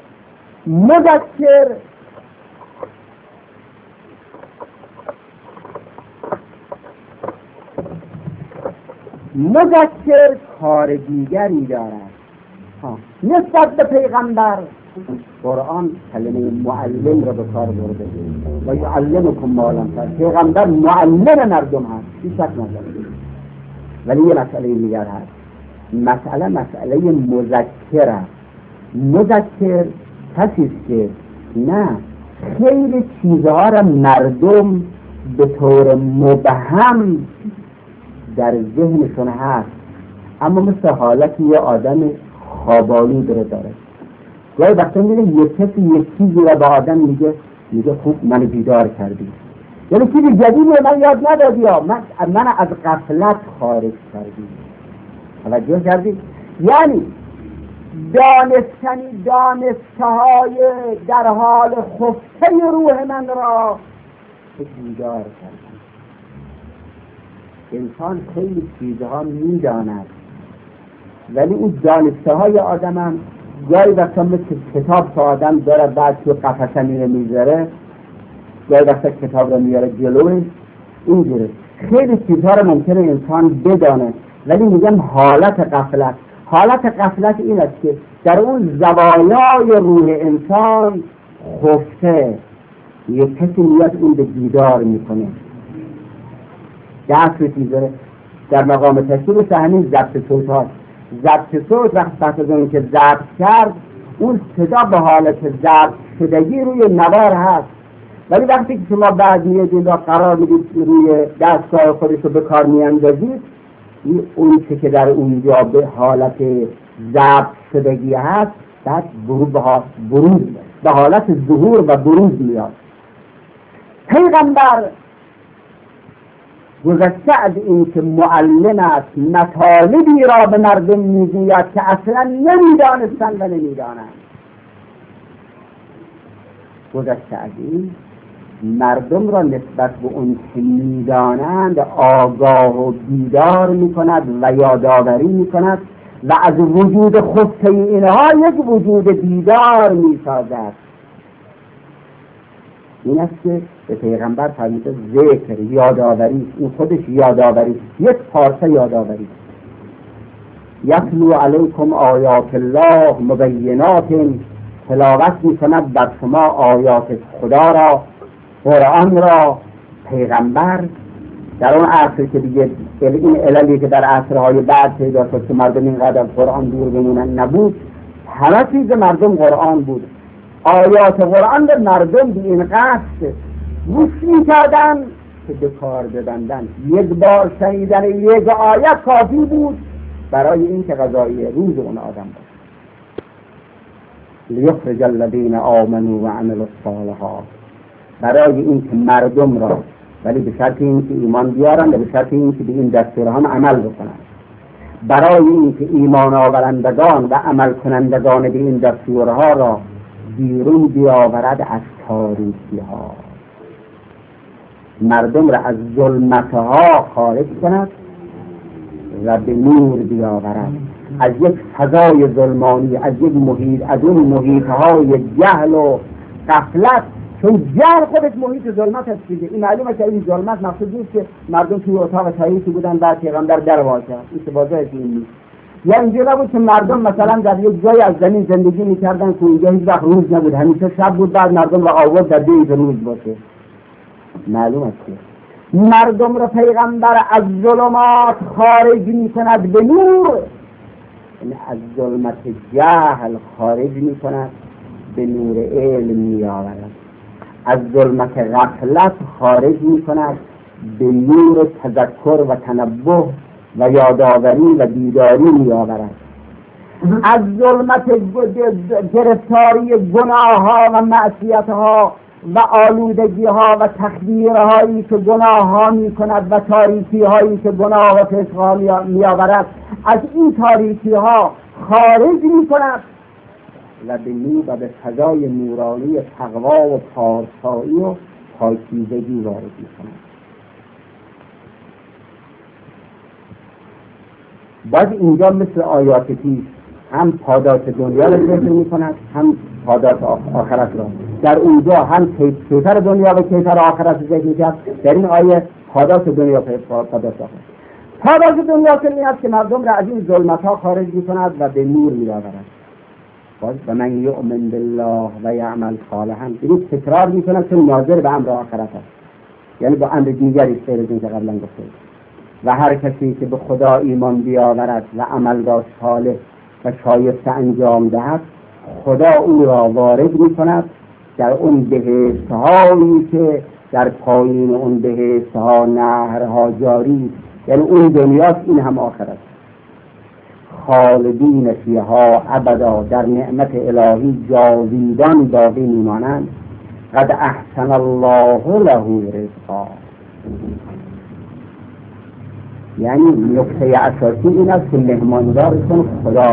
مذکر کار دیگری دارد. نسبت به پیغمبر قرآن کلمه معلم را به کار برده و یعلمکم ما لم تعلموا. پیغمبر معلم مردم هست، هیچ شک نداره. ولی یه مسئله دیگر هست، مسئله مذکر است. مذکر کسی است که نه خیلی چیزها را مردم به طور مبهم در ذهنشون هست، اما مثل حالت یه آدم خوابالود رو داره. گاهی وقتا میره یه کسی یه چیزی رو به آدم میگه خوب منو بیدار کردی، یعنی چیزی جدیدی من یاد ندادی یا من از غفلت خارج کردی. توجه کردی؟ یعنی دانشهای در حال خفته روح من را بیدار کردی. انسان خیلی چیزها میداند ولی اون دانسته های آدم هم گاهی وقتا مثل کتاب که آدم داره بعد تو قفسه میذاره، گاهی وقتا کتاب رو میاره جلوش اینجوره. خیلی چیزها رو ممکنه انسان بدانه ولی میگم حالت غفلت این است که در اون زوایای روح انسان خفته یک کسی میاد اون به دیدار میکنه. دست میذاره در مقام تشکیل همین ضبط صوت هاست. ضبط صوت وقت پس از اون که ضبط کرد اون صدا به حالت ضبط شدگی روی نوار هست، ولی وقتی که شما بعد میادید و قرار میدید روی دستگاه خودش رو به کار میاندازید، اون که در اونجا به حالت ضبط شدگی هست بعد بروز به حالت ظهور و بروز میاد. پیغمبر گذشته از این که معلم است مطالبی را به مردم میگوید که اصلا نمیدانستند و نمیدانند. گذشته از این مردم را نسبت به اون که میدانند آگاه و بیدار میکند و یادآوری میکند و از وجود خفته اینها یک وجود بیدار میسازد. این است که به پیغمبر فرموده ذکر، یادآوری، این خودش یادآوری، یک پارچه یادآوری. یتلو علیکم آیات الله مبینات، تلاوت میکند بر شما آیات خدا را، قرآن را. پیغمبر در اون عصر که دیگه این عللی که در عصرهای بعد پیدا شد که مردم اینقدر از قرآن دور بمونن نبود، همه چیز مردم قرآن بود. آیات قرآن به مردم به این قصد گوش می‌کردن که به کار ببندن. یک بار شنیدن یک آیت کافی بود برای این که قضایی روز اون آدم بود. لیخرج الذین آمنوا و عملوا الصالحات، برای این که مردم را، ولی به شرط این که ایمان بیارن و به شرط این که به این دستورها عمل بکنن، برای این که ایمان آورندگان و عمل کنندگان به این دستورها را بیرون بیاورد از تاریکی ها، مردم را از ظلمتها خارج کند و به نور بیاورد، از یک فضای ظلمانی، از یک محیط، از اون محیط های جهل و غفلت چون جهل خودش محیط ظلمت است دیگه. این معلومه که این ظلمت مقصود نیست که مردم توی اتاق تاریکی بودن بعد پیغمبر در واقع این که واضحه این نیست. یا اینجوری نبود که مردم مثلا در یک جای از زمین زندگی میکردن که اونجا هیچ وقت روز نبود، همیشه شب بود، بعد مردم را آورد در دیز روز باشه. معلوم است که مردم را پیغمبر از ظلمات خارج میکند به نور، یعنی از ظلمت جهل خارج میکند به نور علم میآورد، از ظلمت غفلت خارج میکند به نور تذکر و تنبه و یادآوری و بیداری میآورد، از ظلمت گرفتاری گناه ها و معصیت ها و آلودگی ها و تخدیر هایی که گناه ها می کند و تاریکی هایی که گناه و فسق ها می آورد، از این تاریکی ها خارج می کند و به نور و به فضای نورانی تقوا و پارسایی و پاکیزگی وارد می کند. باز اینجا مثل آیات پیش هم پاداش دنیا را ذکر می کند هم پاداش آخرت را. در اونجا هم کیفر دنیا و کیفر آخرت ذکر می کرد، در این آیه پاداش دنیا و پاداش آخرت. پاداش دنیا که میاد که مردم را از این ظلمت ها خارج می کند و به نور می آورد. باز و من یؤمن بالله و یعمل صالحا، این تکرار می کند که ناظر به امر آخرت است، یعنی با امر دیگری غیر از این که قبلا گفته. و هر کسی که به خدا ایمان بیاورد و عمل را صالح و شایسته انجام دهد، خدا او را وارد می کند در اون بهشت‌هایی که در پایین اون بهشت‌ها نهرها جاری، یعنی اون دنیاست، این هم آخرت. خالدین فیها ابدا، در نعمت الهی جاویدان باقی میمانند. قد احسن الله له رزقا، یعنی نکته اساسی این است که مهماندارشون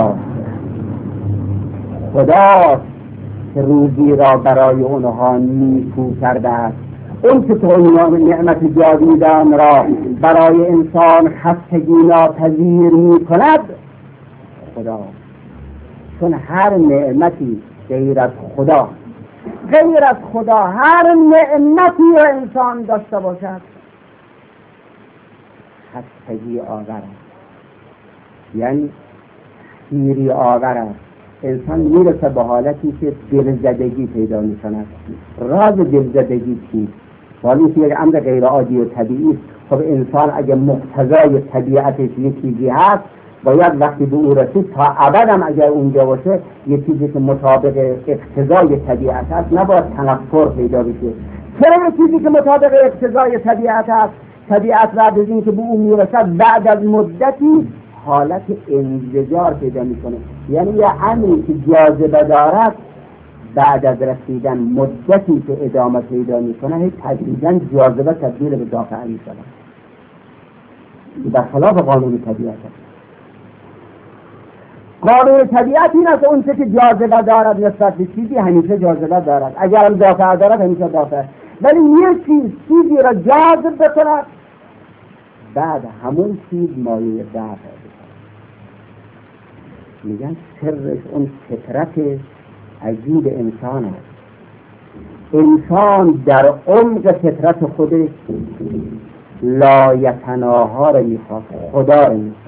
خدا که روزی را برای اونها نیکو کرده است. اون که تو نعمت جاویدان را برای انسان خستگی ناپذیر می کند خدا، چون هر نعمتی غیر از خدا هر نعمتی را انسان داشته باشد خستگی آور است، یعنی سیری آور است. انسان میرسه به حالتی که دلزدگی پیدا می کند. راز دلزدگی چیست؟ ولی که یک امر غیر عادی و طبیعی است. خب انسان اگه مقتضای طبیعتش یک چیزی هست، باید وقتی به او رسید تا ابد هم اگر اونجا باشه یک چیزی که مطابق اقتضای طبیعت هست نباید تنفر پیدا بشه. چرا یک چیزی که مطابق اقتضای طبیعت هست، طبیعت بعد از این که به اون میرسد بعد از مدتی حالت انزجار پیدا میکنه، یعنی یه امری که جاذبه دارد بعد از رسیدن مدتی که ادامه پیدا میکنه هیچ تدریجاً جاذبه تبدیل به دافعه میشود. در خلاف قانون طبیعت است. قانون طبیعت این است اون که جاذبه دارد نسبت به چیزی همیشه جاذبه دارد، اگر هم دافعه دارد همیشه دافعه. ولی یک چیزی را جاذب بکند بعد همون چیز مایه دافعه بکند. میگن سرش اون فطرت عجیب انسان است. انسان در عمق فطرت خودش لایتناها را میخواد، خدا را میخواد،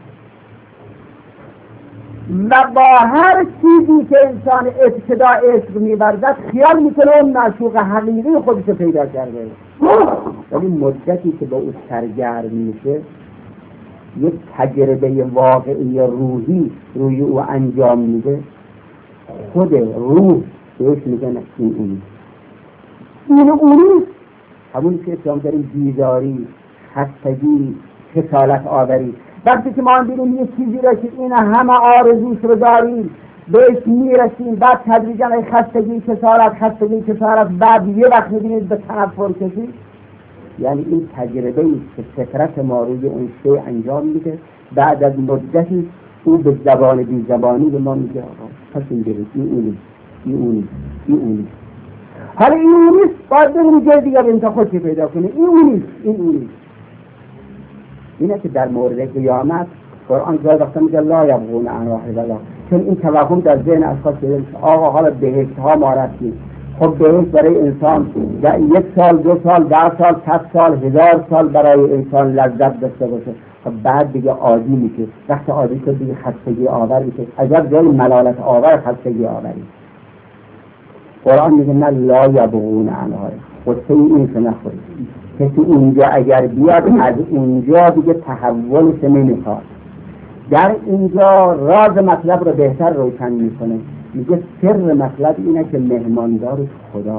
و با هر چیزی که انسان ابتدا عشق می‌ورزد خیال میکنه اون معشوق حقیقی خودش پیدا کرده. ولی مدتی که با او سرگرم میشه یک تجربه واقعی روی او انجام میده، خود روح بهش میگن این اونی همونی که اسلام داریم بیزاری، خستگی، کسالت آوری. وقتی که ما دیدیم یک چیزی را که این همه آرزوش رو داریم بهش میرسیم، بعد تدریجاً خستگی کسالت بعد یه وقت میبینید به تنفر کشید، یعنی این تجربه است که فطرت ما روی اون شیء انجام میده. بعد از مدتی او به زبان بی زبانی به ما میگه آقا پس این برید این اونی حالا این اونیست، باید بگیم جای دیگر انتا خودی پیدا کنه. این اونیست. اینه که در مورد قیامت قرآن جای وقتا میگه لا یبغون عنها حولا، چون این توهم در ذهن اشخاص شده آقا حالا بهشت ها ما رفتیم، خب بهشت برای انسان 1 سال 2 سال 10 سال 100 سال 1000 سال برای انسان لذت داشته باشه، خب بعد دیگه عادی میشه. وقتی عادی شد دیگه خستگی آور میشه. عجب جای ملالت آور خستگی آوری. قرآن میگه نه لا یبغون عنها، قصه این که نخورید. کسی اینجا اگر بیاد از اینجا دیگه تحولش نمیخواد. در اینجا راز مطلب رو بهتر روشن میکنه. میگه سر مطلب اینه که مهماندار خدا،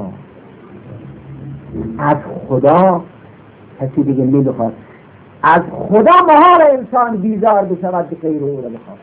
از خدا کسی دیگه نمیخواد. از خدا محال انسان بیزار بشود به غیر او رو بخواد.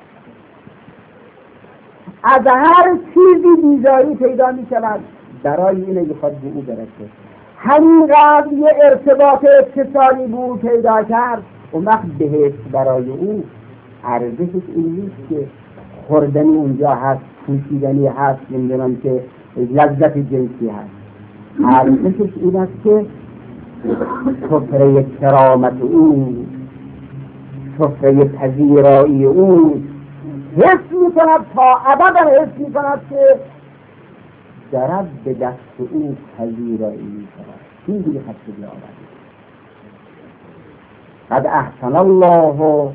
از هر چیزی بیزاری پیدا میشود برای اینه میخواد به او برسه. همینقدر یه ارتباط اتصالی به او پیدا کرد و وقت بهشت برای او ارزشش این نیست که خوردنی اونجا هست، پوشیدنی هست، نمیدونم که لذت جنسی هست. ارزشش این است که سفره کرامت او، سفره پذیرایی او حس میکند، تا ابدا حس میکند که دارد به دست او پذیرایی میکند. این دیگه خستگی آورد. قد احسن الله،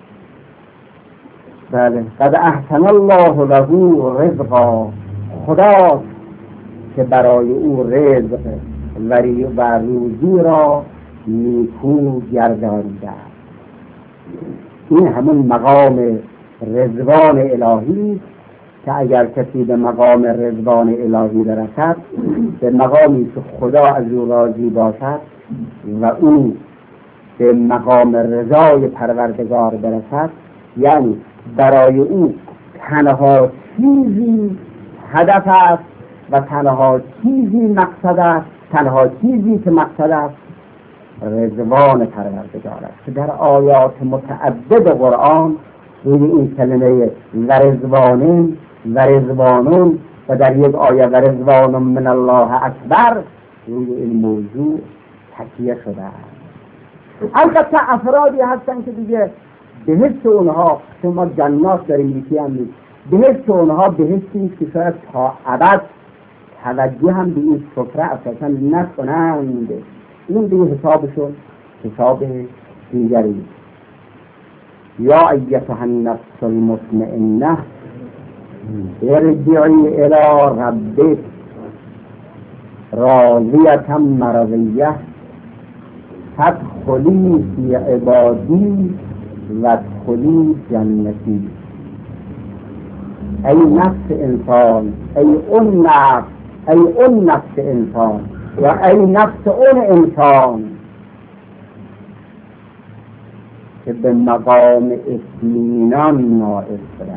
بله، قد احسن الله له رزقا، خدا که برای او رزق و روزی را نیکو گردانیده. این همون مقام رضوان الهی که اگر کسی به مقام رضوان الهی برسد، به مقامی که خدا از او راضی باشد و او به مقام رضای پروردگار برسد، یعنی برای او تنها چیزی هدف است و تنها چیزی مقصد است، تنها چیزی که مقصد است رضوان پروردگار است که در آیات متعدد قرآن روی این کلمه و رضوانون و در یک آیه و رضوان من الله اکبر روی این موضوع تکیه شده است. البته افرادی هستن که دیگه بهشت اونها، شما جنات داریم یکی هم نیست، بهشت اونها بهشتی که شاید تا ابد توجه هم به این سفره اساسا نکنند. این دیگه حسابشون حساب دیگری. یا ایتها النفس المطمئنه ارجعی الی ربک راضیة مرضیه فادخلی فی عبادی وادخلی جنتی. ای نفس انسان، ای اون نفس انسان و ای نفس اون انسان که به مقام اطمینان نائل شده.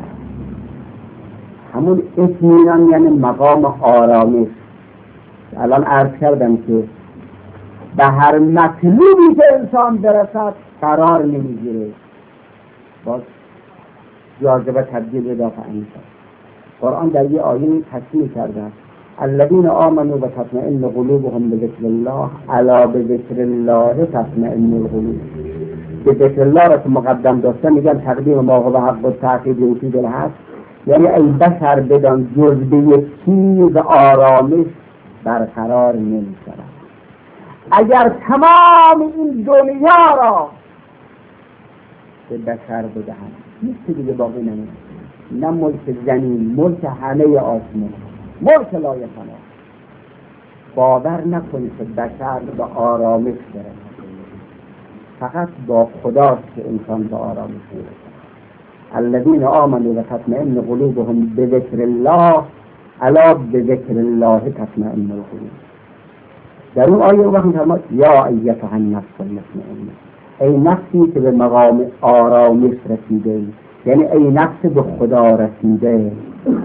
همون اطمینان یعنی مقام آرامش. الان عرض کردم که به هر مطلوبی که انسان برسد قرار نمیگیره، باز جاذبه تبدیل به دافع میشه. قرآن در یه آیه تصریح کرده الذین آمنوا و تطمئن قلوبهم بذکر الله الا بذکر الله تطمئن القلوب. به ذکر الله را که مقدم داشته میگن تقدیم ما هو حق و تأخیر این چیز هست، یعنی ای بشر بدان جز به یک چیز آرامش برقرار نمیشود. اگر تمام این دنیا را به بشر بدهند هیچ دیگه باقی نمونه، نه ملک زمین، ملک همه آسمان، ملک لایفنا. باور نکنید که بشر به آرامش برسد. فقط با خداست که انسان به آرامش برسد. الذین آمنوا و تطمئن قلوبهم بذکر الله الا بذکر الله تطمئن القلوب. در اون آیه وقتی فرمود یا ایتها النفس المطمئنه، ای نفسی که به مقام آرامش رسیده، یعنی ای نفس به خدا رسیده،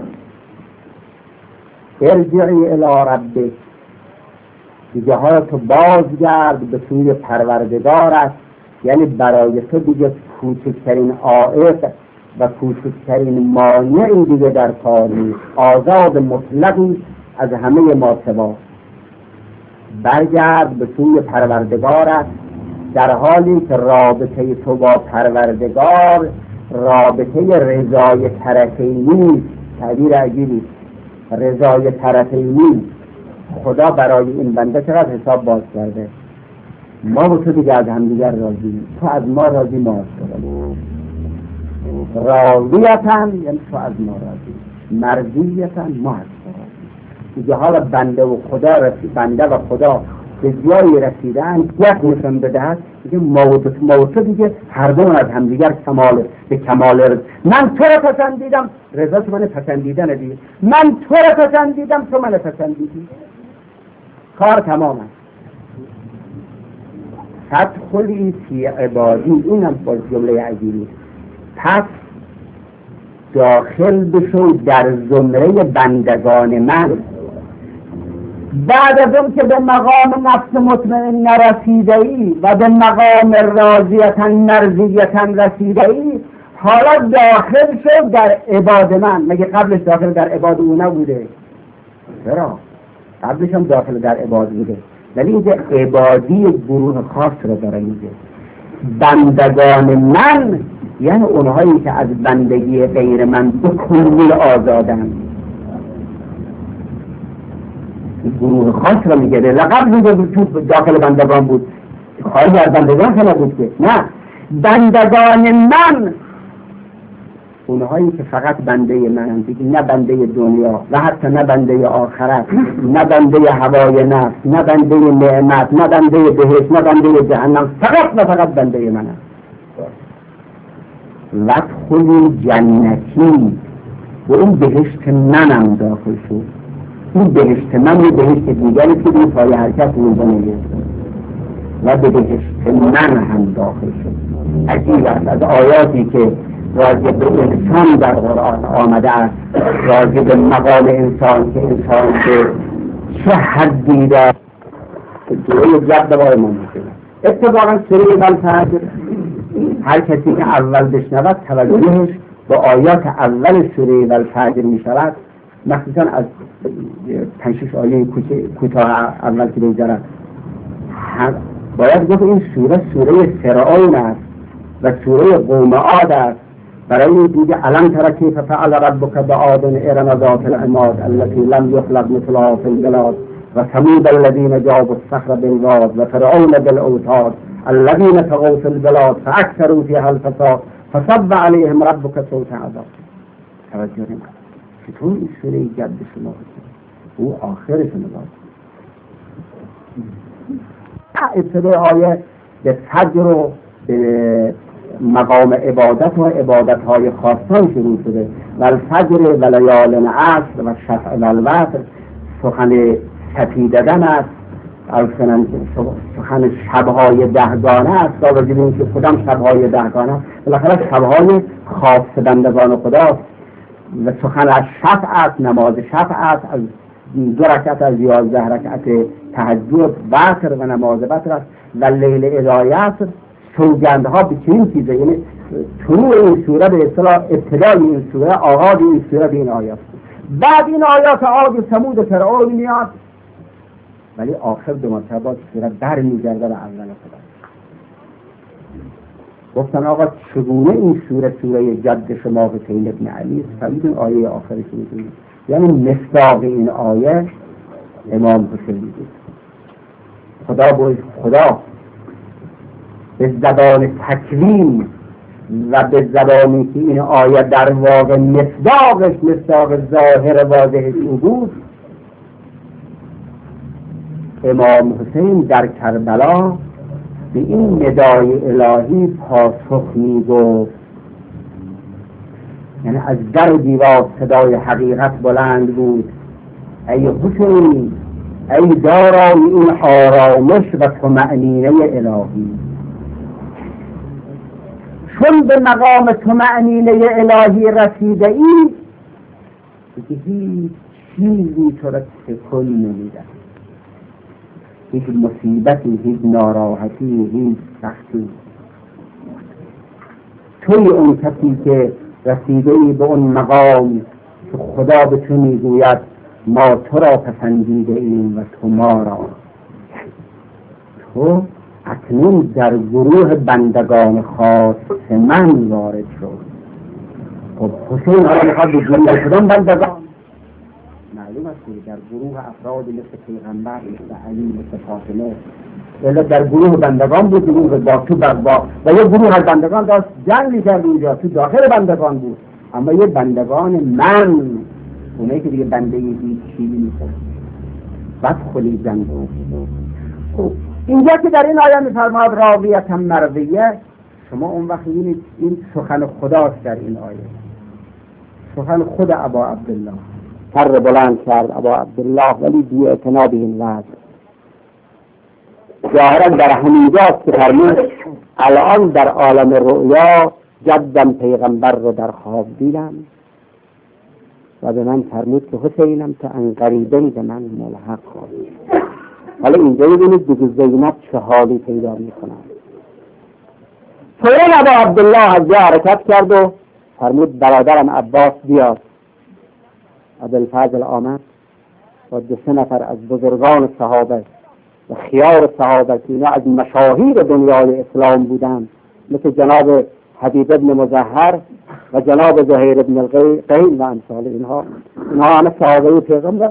ارجعی الی ربک، دیگه ها تو بازگرد به سوی پروردگارت. یعنی برای تو دیگه کوچکترین عائق و کوچکترین مانعی دیگه در کار نیست. آزاد مطلقی از همه ما سوا. برگرد به سوی پروردگارت در حالی که رابطه تو با پروردگار رابطه رضای طرفینی، تعبیر عجیبی، رضای طرفینی، خدا برای این بنده چقدر حساب باز کرده. ما و تو دیگه از همدیگر راضی، تو از ما راضی، ما از تو راضیتن، یعنی تو از ما راضی، مرضیتن، ما از تو راضی. دیگه حالا بنده و خدا به جایی رسیدن یک نشان بدهد دیگه ما و تو دیگه هر دو از همدیگر به کمال رضا. من تو رو پسندیدم، رضا تو من پسندیدن دیگه. من تو رو پسندیدم، تو من پسندیدی، کار تمام است. فدخلی فی عبادی، اینم باز جمله عجیبی. پس داخل بشو در زمره بندگان من. بعد از اون که به مقام نفس مطمئن رسیده ای و به مقام راضیتن مرضیتن رسیده ای، حالا داخل شو در عباد من. مگه قبلش داخل در عباد او نبوده؟ چرا؟ قبلش هم داخل در عباد بوده، ولی اینجا عبادی گروه خاص رو داره میگه. بندگان من یعنی اونهایی که از بندگی غیر من به کلی آزادن. گروه خاص رو میگه. لقب میگه تو داخل بندگان بود، خارج از بندگان که نبود که. نه، بندگان من اونهایی که فقط بنده من، نه بنده دنیا و حتی نه بنده آخرت، نه بنده هوای نفس، نه بنده نعمت، نه بنده بهشت، نه بنده جهنم، فقط و فقط بنده من هست. وادخلی جنتی، و اون بهشت منم داخل شد. اون بهشت من یه بهشت دیگری که این پای حرکت روزه نگرده و به بهشت من هم داخل شد. عجیب است از آیاتی که راجع به انسان در قرآن آمده است، راجع به مقام انسان که انسان به چه حدی دارد. سوره جد بار ما میشه اتفاقا سوره والفجر. هر کسی که اول بشنود توجهش با آیات اول سوره والفجر میشود، مخصوصا از 5-6 آیه کوتاه اول که بگذرد. باید گفت این سوره فرعون است و سوره قوم عاد است. برای این دیگه علم تر کیف فعل ربک بعاد ارم ذات العماد التي لم یخلق مثلها فی البلاد و ثمود الذین جابوا الصخر بالواد و فرعون بالاوتاد الذین طغوا فی البلاد فاکثروا فیها الفساد فصب علیهم ربک صوت عذاب. توجه نکنید چطور این سوره جد شما او آخرش نگاه. ابتدای آیه به فجر و به مقام عبادت و عبادت‌های خاصان شروع شده. و الفجر و لیال عشر و شفع و الوتر، سخن سپیددن است، سخن شب‌های دهگانه است. تا بگیریم که کدام شب‌های دهگانه، بالاخره شب‌های خاص بندگان خداست. و سخن از شفع است، نماز شفع است، از 2 رکعت از 11 رکعت تهجد، وتر و نماز وتر است. و لیل اذا یسر، سوگندها به چنین چیزه. یعنی طلوع این سوره به اصطلاح ابتدای این سوره، آغاز این سوره به این آیات. بعد این آیات عاد و ثمود و فرعون میاد، ولی آخر 2 مرتبه سوره برمیگرده به اول خدا. گفتن آقا چگونه این سوره جد شما حسین ابن علی است؟ فرمودن آیه آخرش میگه، یعنی مصداق این آیه امام حسین بود. خدا به زبان تکوین و به زبانی که این آیه در واقع مصداق ظاهر واضحش او بود، امام حسین در کربلا به این ندای الهی پاسخ میگفت. یعنی از در و دیوار صدای حقیقت بلند بود: ای حسین، ای دارای این آرامش و طمأنینه الهی. چون به مقام طمأنینه الهی رسیده ای، دیگه هیچ چیزی تو را تکون نمیده، هیچ مصیبتی، هیچ ناراحتی، هیچ سختی. توی اون کسی که رسیده ای به اون مقام که خدا به تو میگوید ما تو را پسندیده ایم و تو ما را. تو اکنون در گروه بندگان خاص من وارد شد. خب حسین حالا میخواد به گروه کدام بندگان؟ معلوم است، در گروه افرادی مثل پیغمبر، مثل علی، مثل فاطمه، ولی در گروه بندگان بود، گروه با تو و یه گروه از بندگان داشت جنگ می‌کرد اونجا، تو داخل بندگان بود، اما یه بندگان من، اونایی که دیگه بنده هیچی نیستن، بس خلیدن. خب اینجا که در این آیه می‌فرماد راویة مرویه، شما اون وقت می‌بینید این سخن خداست در این آیه، سخن خود ابا عبدالله. سر بلند کرد ابا عبدالله ولی بی اعتنا به این وضع. ظاهرا در همینجاست که فرمود الان در عالم رؤیا جدم پیغمبر رو در خواب دیدم و به من فرمود که حسینم تا انقریبه به من ملحق خواهی. حالا اینجا ببینید دیگه زینب چه حالی پیدا میکنه. فوراً ابا عبدالله از جا حرکت کرد و فرمود برادرم عباس بیاد. ابوالفضل آمد و 2 نفر از بزرگان صحابه و خیار صحابه که اینا از مشاهیر دنیای اسلام بودند، مثل جناب حبیب ابن مظهر و جناب زهیر ابن القین و امثال اینها همه صحابه پیغمبر.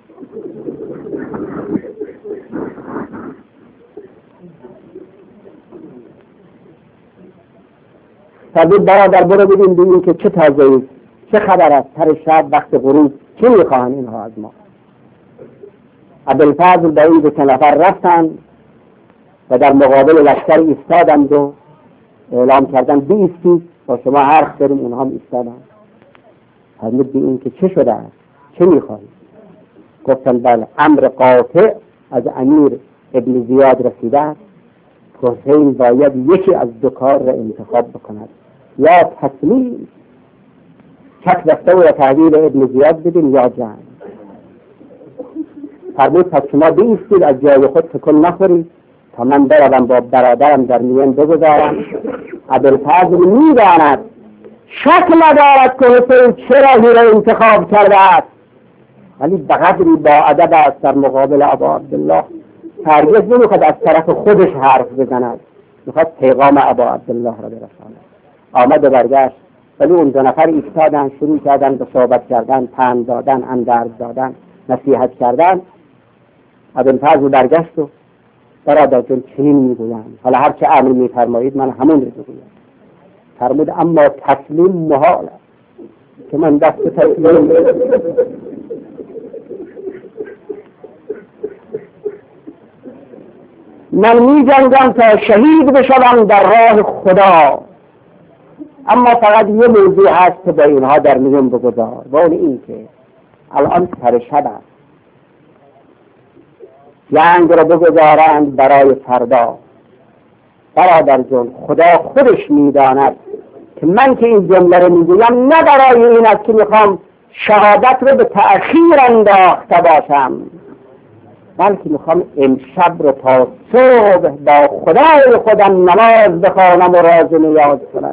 فرمود برادر برو ببین که چه تازه‌ای، چه خبر است، هر شب وقت غروب چه میخواهن اینها از ما. ابوالفضل با این 2 نفر رفتند و در مقابل لشکر ایستادند و اعلام کردند بایستید با شما حرف داریم. اونها هم ایستادند. فرمود این که چه شده است، چه میخواهید؟ گفتند بله امر قاطع از امیر ابن زیاد رسیده است که حسین باید یکی از 2 کار را انتخاب بکند، یا تسلیم چک دسته و تحویل ابن زیاد بدین یا جنگ. فرمود پس شما بایستید، از جای خود تکون نخورید تا من بروم با برادرم در میان بگذارم. ابوالفضل میداند شک ندارد که حسین چه راهی را انتخاب کرده است، ولی بقدری با ادب است در مقابل ابا عبدالله. هرگز نمیخواد از طرف خودش حرف بزند، میخواد پیغام ابا عبدالله را برساند. آمد و برگشت، ولی اون 2 نفر ایستادن، شروع کردن به صحبت کردن، پند دادن، اندرز دادن، نصیحت کردن. ابوالفضل برگشت و برادر جان چنین میگویم، حالا هر چه امر میفرمایید من همون رو بگویم. فرمود اما تسلیم محال است که من دست تسلیم من می جنگم تا شهید بشوم در راه خدا، اما فقط یه موضوع هست که با اینها در میون بگذار و اون این که الان سر شب است، جنگ رو بگذارند برای فردا. برادر جون خدا خودش میداند که من که این جمله رو میگویم نه برای این است که میخوام شهادت رو به تأخیر انداخته باشم، بلکه میخوام امشب رو تا صبح با خدای خودم نماز بخوانم و راز نیاز کنم.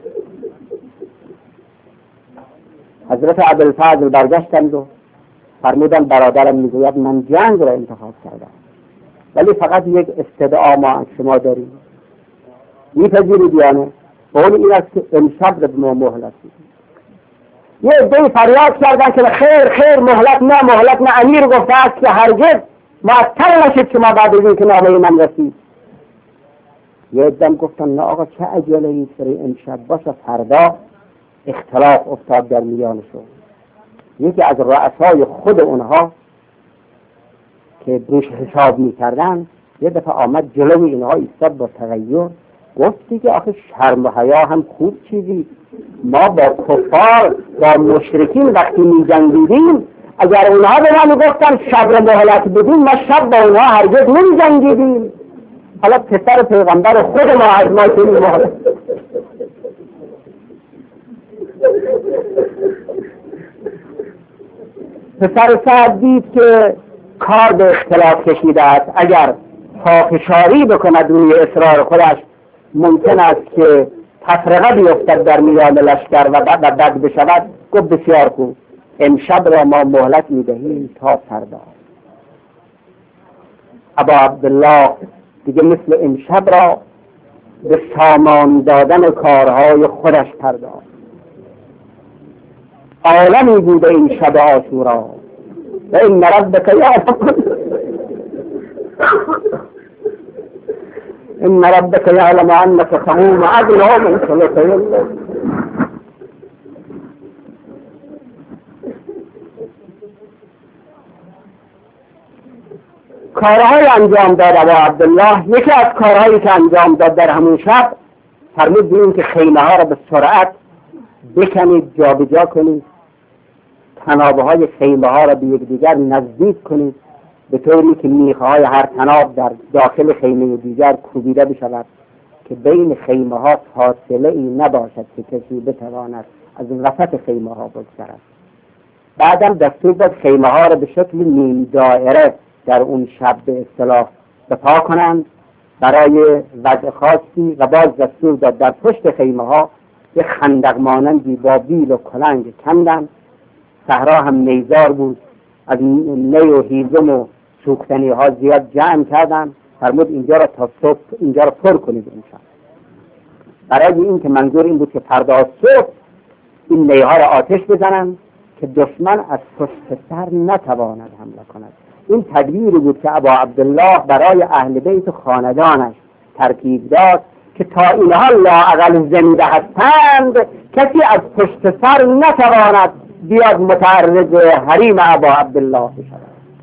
حضرت ابوالفضل برگشتند و فرمودن برادرم میگوید من جنگ را انتخاب کردم، ولی فقط یک استدعا ما از شما داریم، میپذیرید یا نه؟ و اون این است که امشب رو به ما مهلت بدید. یه عده‌ای فریاد کردن که خیر مهلت نه، امیر گفته است که هرگز معطل نشید شما بعد از این که نامه من رسید. یه عده‌ام گفتن نه آقا چه عجله ای برای امشب، باشه فردا. اختلاف افتاد در میانشون. یکی از رؤسای خود اونها که روش حساب میکردن یه دفعه آمد جلوی اینها ایستاد با تغییر، گفتی که آخه شرم و حیا هم خوب چیزی، ما با کفار با مشرکین وقتی می‌جنگیدیم اگر اونها به ما میگفتن شب رو مهلت بدیم ما شب با اونها هرگز نمی‌جنگیدیم. حالا پسر پیغمبر خود ما از ما چنین مهلت. پسر سعد دید که کار به اختلاف کشیده است، اگر پافشاری بکند روی اصرار خودش ممکن است که تفرقه بیفتد در میان لشکر و بد بشود. گفت بسیار خوب، امشب را ما مهلت میدهیم تا فردا. ابا عبدالله دیگه مثل امشب را به سامان دادن کارهای خودش پرداخت. عالمی بوده این شب عاشورا، و این ربک یعلم ان ربک یعلم انک تقوم ادنی من ثلثی الليل. کارهای انجام داد ابا عبدالله. یکی از کارهایی که انجام داد در همون شب فرمود این که خیمه ها را به سرعت بکنید، جابجا کنید، تنابه های خیمه ها را به یکدیگر نزدیک کنید به طوری که میخه های هر تناب در داخل خیمه دیگر کوبیده بشود که بین خیمه ها فاصله ای نباشد که کسی بتواند از وسط خیمه ها بگذرد. بعدم دستور داد خیمه ها را به شکل نیم دائره در اون شب به اصطلاح بپا کنند برای وضع خاصی و باز دستور داد در پشت خیمه ها یک خندق مانندی با بیل و کلنگ کندند. صحرا هم نیزار بود، از نی و هیزم و سوختنی ها زیاد جمع کردند. فرمود اینجا را تا صبح اینجا را پر کنید این شب، برای این که منظور این بود که فردا صبح این نیها را آتش بزنند که دشمن از پشت سر نتواند حمله کند. این تدبیری بود که ابا عبدالله برای اهل بیت و خاندانش ترتیب داد که تا اینها لااقل زنده هستند کسی از پشت سر نتواند بیاد متعرض حریم ابا عبدالله بشود.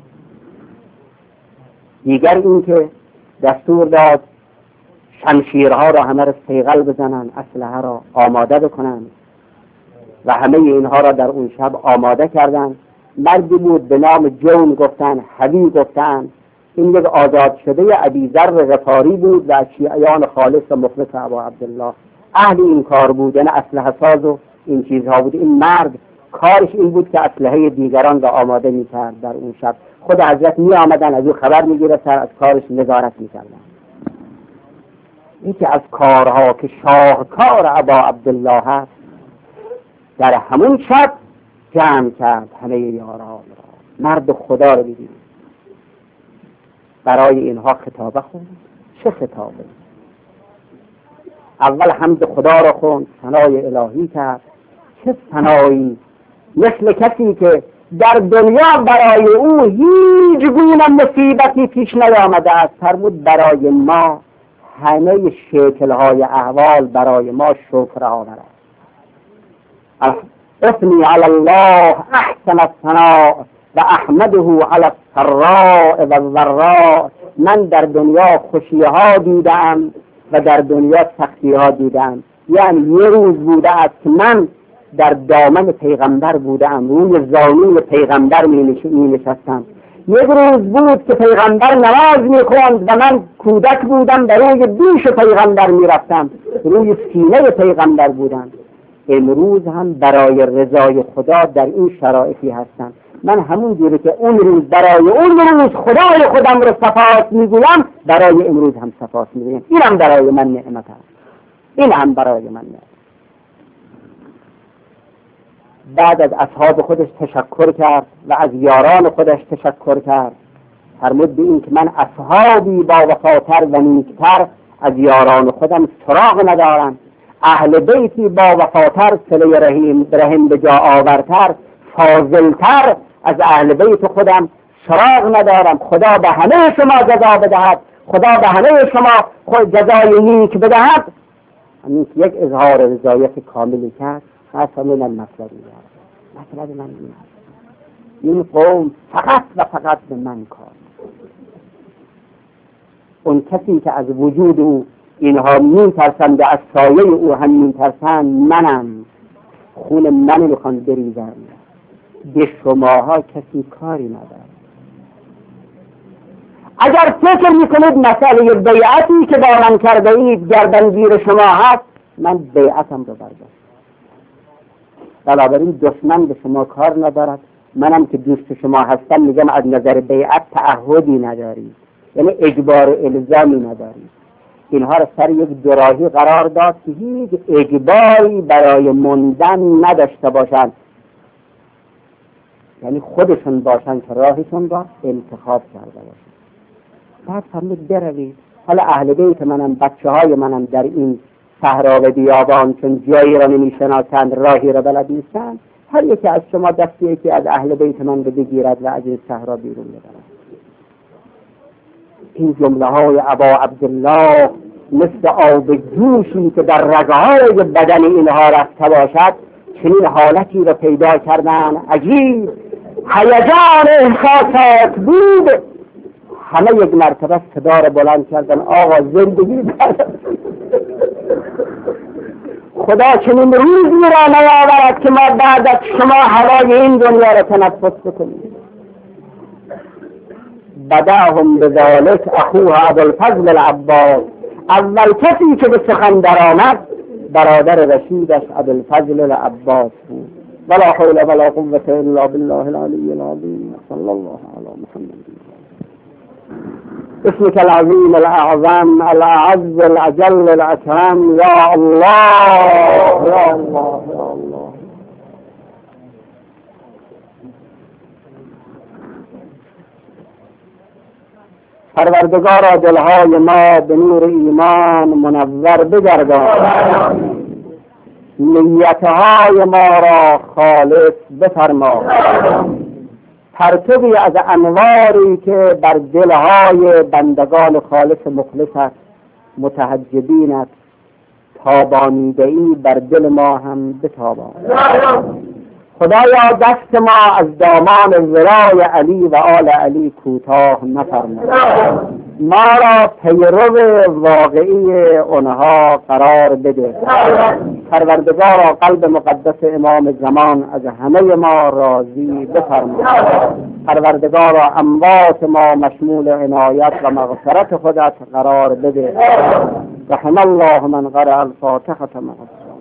دیگر این که دستور داد شمشیرها را همه را صیقل بزنند، اسلحه را آماده بکنند و همه اینها را در اون شب آماده کردند. مردی بود به نام جون گفتن، حبی گفتن. این یک آزاد شده ابی ذر غفاری بود و از شیعیان خالص و مخلص ابا عبدالله. اهل این کار بود، یعنی اسلحه ساز و این چیزها بود. این مرد کارش این بود که اسلحه دیگران را آماده می‌کرد. در اون شب خود حضرت می آمدن از او خبر می‌گرفتن، از کارش نظارت می‌کردن. یکی از کارها که شاهکار ابا عبدالله هست، در همون شب جمع کرد همه یاران را. مرد خدا رو ببینید، برای اینها خطابه خوند. چه خطابه؟ اول حمد خدا را خوند، ثنای الهی کرد. چه ثنایی؟ مثل کسی که در دنیا برای او هیچ گونه مصیبتی پیش نیامده است. فرمود برای ما همه شکل‌های احوال برای ما شکر آور است. اثنی علی الله احسن الثناء و احمده علی السراء و الضراء. من در دنیا خوشی‌ها دیدم و در دنیا سختی‌ها دیدم. یعنی یه روز بوده است که من در دامن پیغمبر بودم، روی زانوی پیغمبر می نشستم. یک روز بود که پیغمبر نماز می خوند و من کودک بودم، در روی دوش پیغمبر می رفتم، روی سینه پیغمبر بودم. امروز هم برای رضای خدا در این شرایطی هستم. من همون جوری که اون روز برای اون روز خدای خودم رو صفات می گویم، برای امروز هم صفات می گویم. این هم برای من نعمت هست، این هم برای من نعمت. بعد از اصحاب خودش تشکر کرد و از یاران خودش تشکر کرد. فرمود به این که من اصحابی با وفاتر و نیکتر از یاران خودم سراغ ندارم، اهل بیتی با وفاتر صله رحم به جا آورتر، فاضلتر از اهل بیت خودم سراغ ندارم. خدا به همه شما جزا بدهد، خدا به همه شما خود جزای نیک بدهد. همین یک اظهار رضایت کاملی کرد. مثلا مطلب من این قوم فقط و فقط به من کار. اون کسی که از وجود او اینها می‌ترسند و از سایه او هم می‌ترسند، منم. خون من میخوان بریزن. به شماها کسی کاری نداره. اگر فکر میکنید مسئله بیعتی که با من کرده اید گردنگیر شما هست، من بیعتم رو برداشتم. بنابراین دشمن به شما کار ندارد. منم که دوست شما هستم میگم از نظر بیعت تعهدی ندارید، یعنی اجبار و الزامی ندارید. اینها را سر یک دوراهی قرار داد که هیچ اجباری برای موندن نداشته باشند، یعنی خودشون باشند که راهشون را انتخاب کرده باشند. بعد فرمود بروید. حالا اهل بیت منم، بچه های منم در این صحرا و بیابان چون جایی را نمیشناسند، راهی را بلد نیستند، هر یکی از شما دست یکی از اهل بیت من بگیرد و از این صحرا بیرون ببرد. این جمله های ابا عبدالله مثل آب جوشی که در رگهای بدن اینها رفته باشد چنین حالتی رو پیدا کردن. عجیب هیجان احساسات بود. همه یک مرتبه صدا رو بلند کردن آقا زندگی دارد، خدا چنین روزی را نیاورد که ما بعد از شما هوای این دنیا را تنفس بکنیم. بداهم بذلک اخوها ابوالفضل العباس، اول کسی که به سخن درآمد برادر رشیدش ابوالفضل العباس بود. ولا حول ولا قوة الا بالله العلی العظیم. صلی الله علی محمد. اسمك العظيم الأعظم الأعز الأجل الأكرم يا الله يا الله يا الله. پروردگارا دلهای ما به نور ایمان منور بگردان، نیتهای ما را خالص بفرما، پرتوی از انواری که بر دلهای بندگان خالص مخلصت متحجبینت تابانیده‌ای بر دل ما هم بتابان. خدایا دست ما از دامان ولای علی و آل علی کوتاه نفرما، ما را پیرو واقعی اونها قرار بده. پروردگارا قلب مقدس امام زمان از همه ما راضی بفرما. پروردگارا اموات ما مشمول عنایت و مغفرت خودت قرار بده. رحم الله من قرأ الفاتحة مع الصلاة.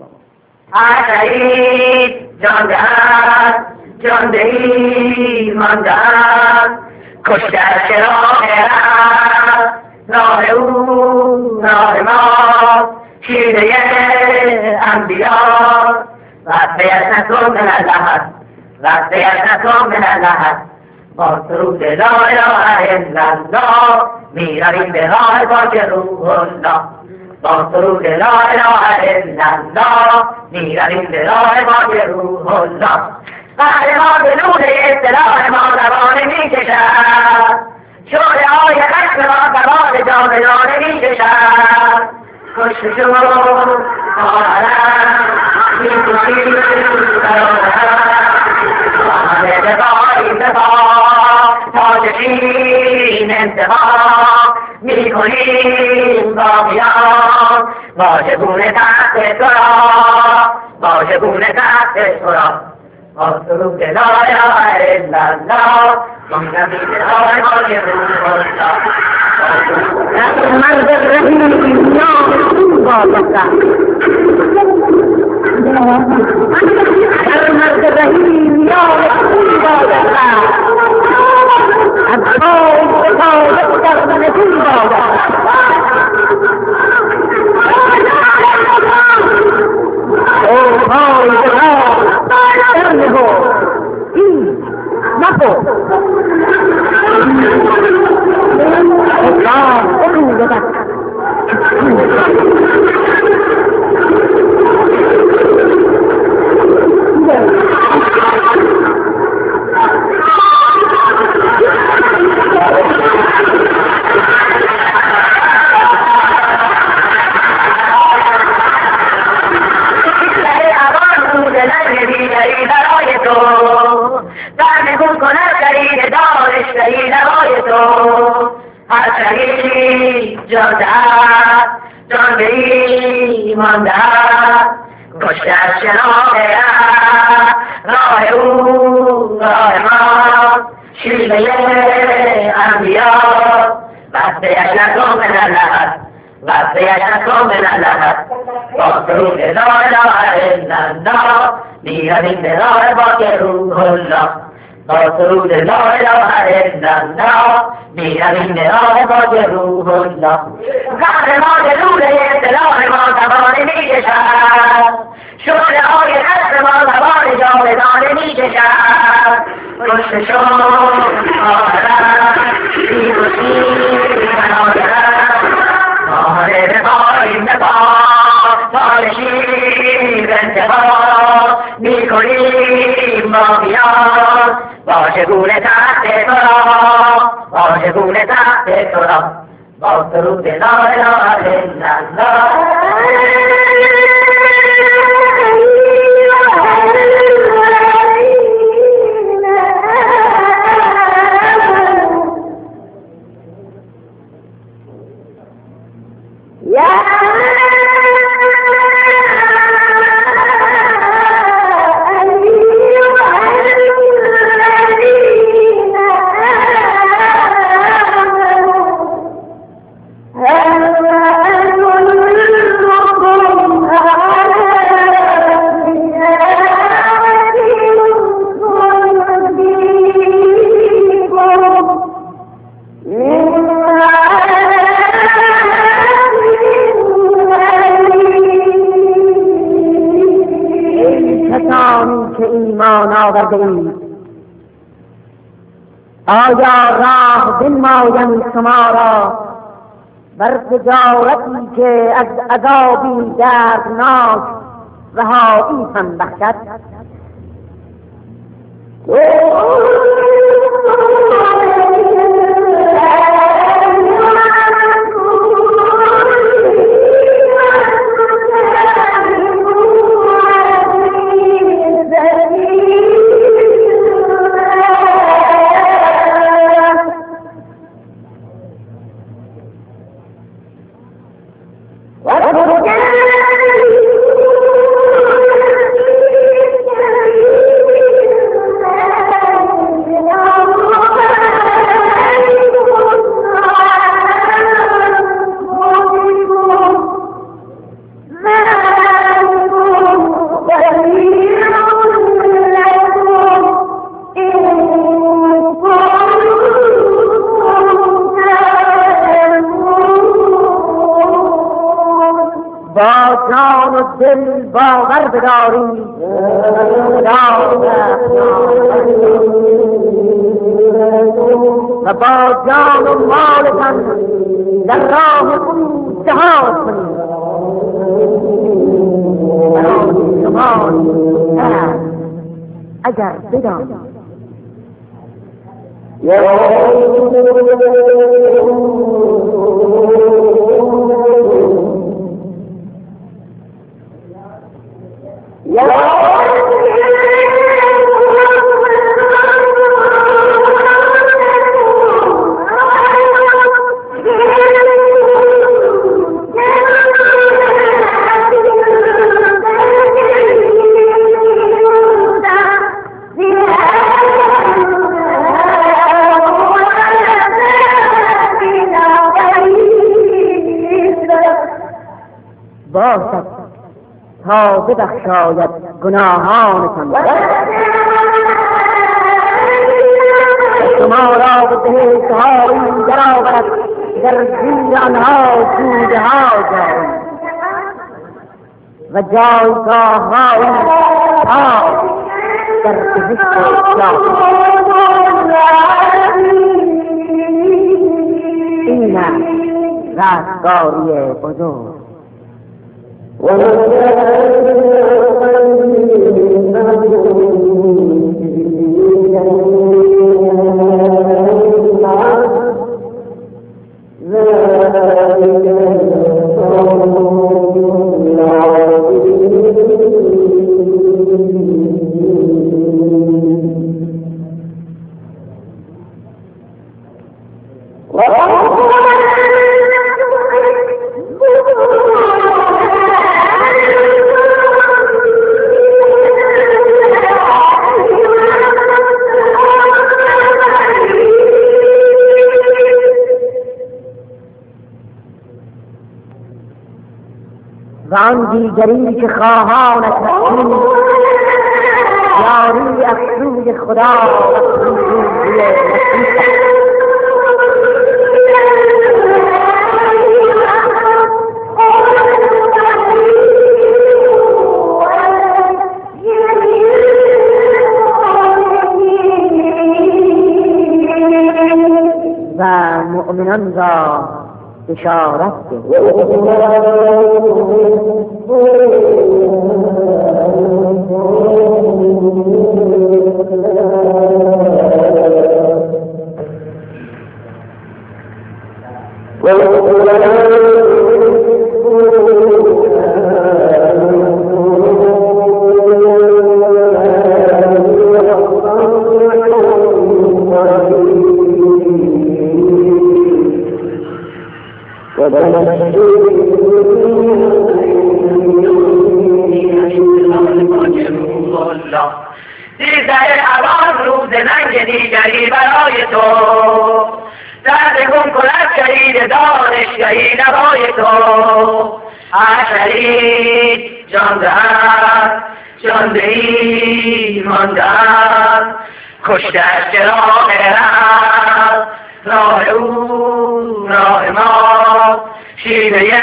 شهید جانده است، جانده ای مانده است، کشته از چراغ است، راه او راه ما، شیره انبیا، وقتیت نکن من الله، وقتیت نکن من الله. با سرود لا اله الا الله میرویم به راه باج روح الله. با سرود لا اله الا الله میرویم به راه باج روح الله. قهر ما به نور اصطلاح ما زبانه میکشد، شعله های خشم ما زبان جاودانه میکشد. کشت شد آرم میکشی برادرم، آمده دفاعی دفاع تاجشین انتقام میکنیم باقیان. واجبونه تحت تو را، واجبونه تحت تو را. با سرود لا اله الا الله منگمی به راه باج روح الله. مرد رحیم یا بابا مرد رحیم یا بابا از پای به پای در نتون بابا. او پای به پای در نهو این نکو اسلام قلوب بک جانده است، جانده ای مانده است، کشته از شناخت است، راه او راه ما، شیوه انبیا. وقتیش نکن من الله، وقتیش نکن من الله. با سرود لا اله الا الله میرویم به راه باج روح الله. با سرود لا اله الا الله میرویم به راه باج روح الله. قهر ما به نور اصطلاح ما زبانه میکشد، شعله های خشم ما زبان جاودانه میکشد. کشته شد آدم بیروشی بنادرم، آره به پای به پا تالشی بنده لقا میکنیم با بیان با چگونه تحت تو را با چگونه تحت تو را با سرود لا اله الا الله. آیا راه بنمایم شما را بر تجارتی که از عذابی دردناک رهایی هم بخشد؟ دل باور بداری و با جان و مالتان در راه او جهاد کنید. شما اگر بدانید باشد تا ببخشاید گناهانتان شما را به بهشت‌هایی درآورد در زیر آنها جوده‌ها جاری و جایگاه‌هایی پاک در بهشت این رستگاری بزرگ. و آن دیگری که خواهانت هستیم یاری از سوی خدا و سوی مسیح و مؤمنان را بشارت ده. جان دهد جان به ایمان دهد کشته از چراغ حق راه او راه ما شیوه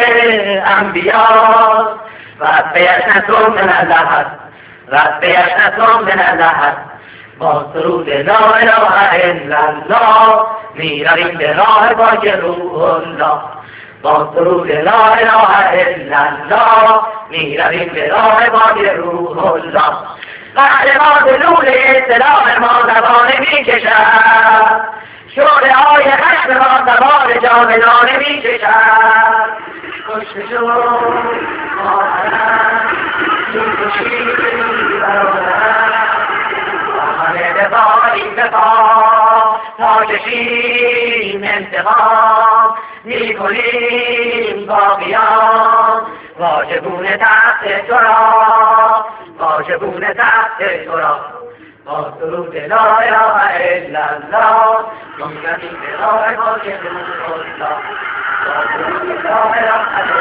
انبیا رب یشنتم من اللحظ رب یشنتم من اللحظ با سرود لا اله الا الله میرویم به راه باج روح الله با سرود لا اله الا الله میرویم به راه باج روح الله قهر ما دلول اصطلاح ما زبانه میکشد شعله های خشم ما زبان جاودانه میکشد کشته شد مادرم میکشی برادرم همه بپاییم بپا تا کشیم انتقام میکنیم باقیان واجبونه تحت تو را واجبونه تحت تو را با سرود لا اله الا الله میرویم به راه باج روح الله با سرود لا اله الا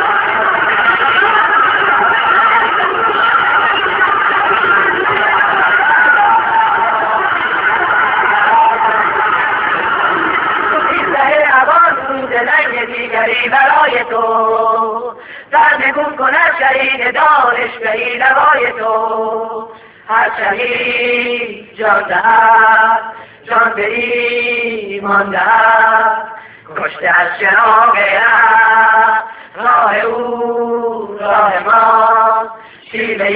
دیگری برای تو سرنگون کند شهید دانشگهی لوای تو هر شهید جان دهد جان به ایمان دهد کشته از چراغ حق راه او راه ما شیوه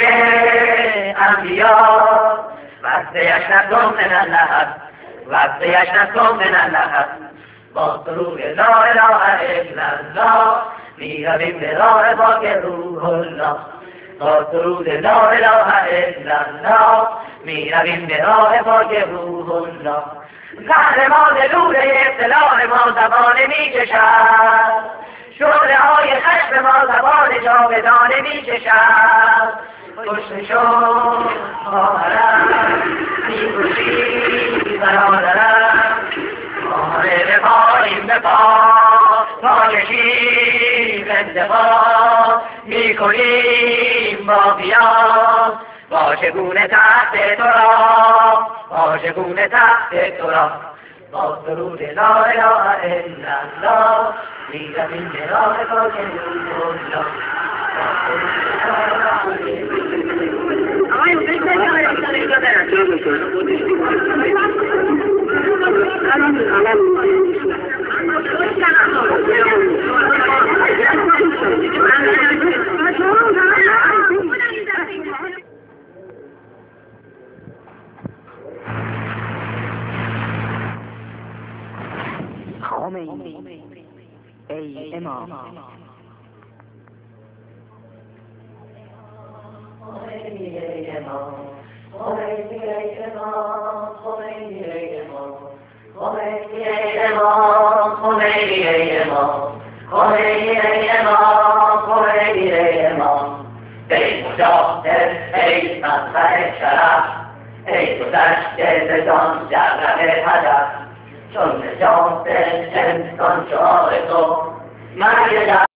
انبیا وقت یشنتم من اللحظ وقت یشنتم من اللحظ با سرود لا اله الا الله میرویم به راه باج روح الله با سرود لا اله الا الله میرویم به راه باج روح الله قهر ما دلول اصطلاح ما زبانه میکشد شعله های خشم ما زبان جاودانه میکشد کشته شد خواهرم میکشی برادرم آره بپاییم بپا تا کشیم انتقام میکنیم باقیان واجبونه تحت تو را واجبونه تحت تو را با سرود لا اله الا الله میرویم به راه باج روح الله خمینی ای امام خمینی ای امام خمینی ای امام خمینی ای امام خمینی ای امام خمینی ای امام خمینی ای امام خمینی ای امام ای مجاهد ای منبع شرف ای گذشته ز جان جرقه هدف چون نجات انسان شعار تو مرگ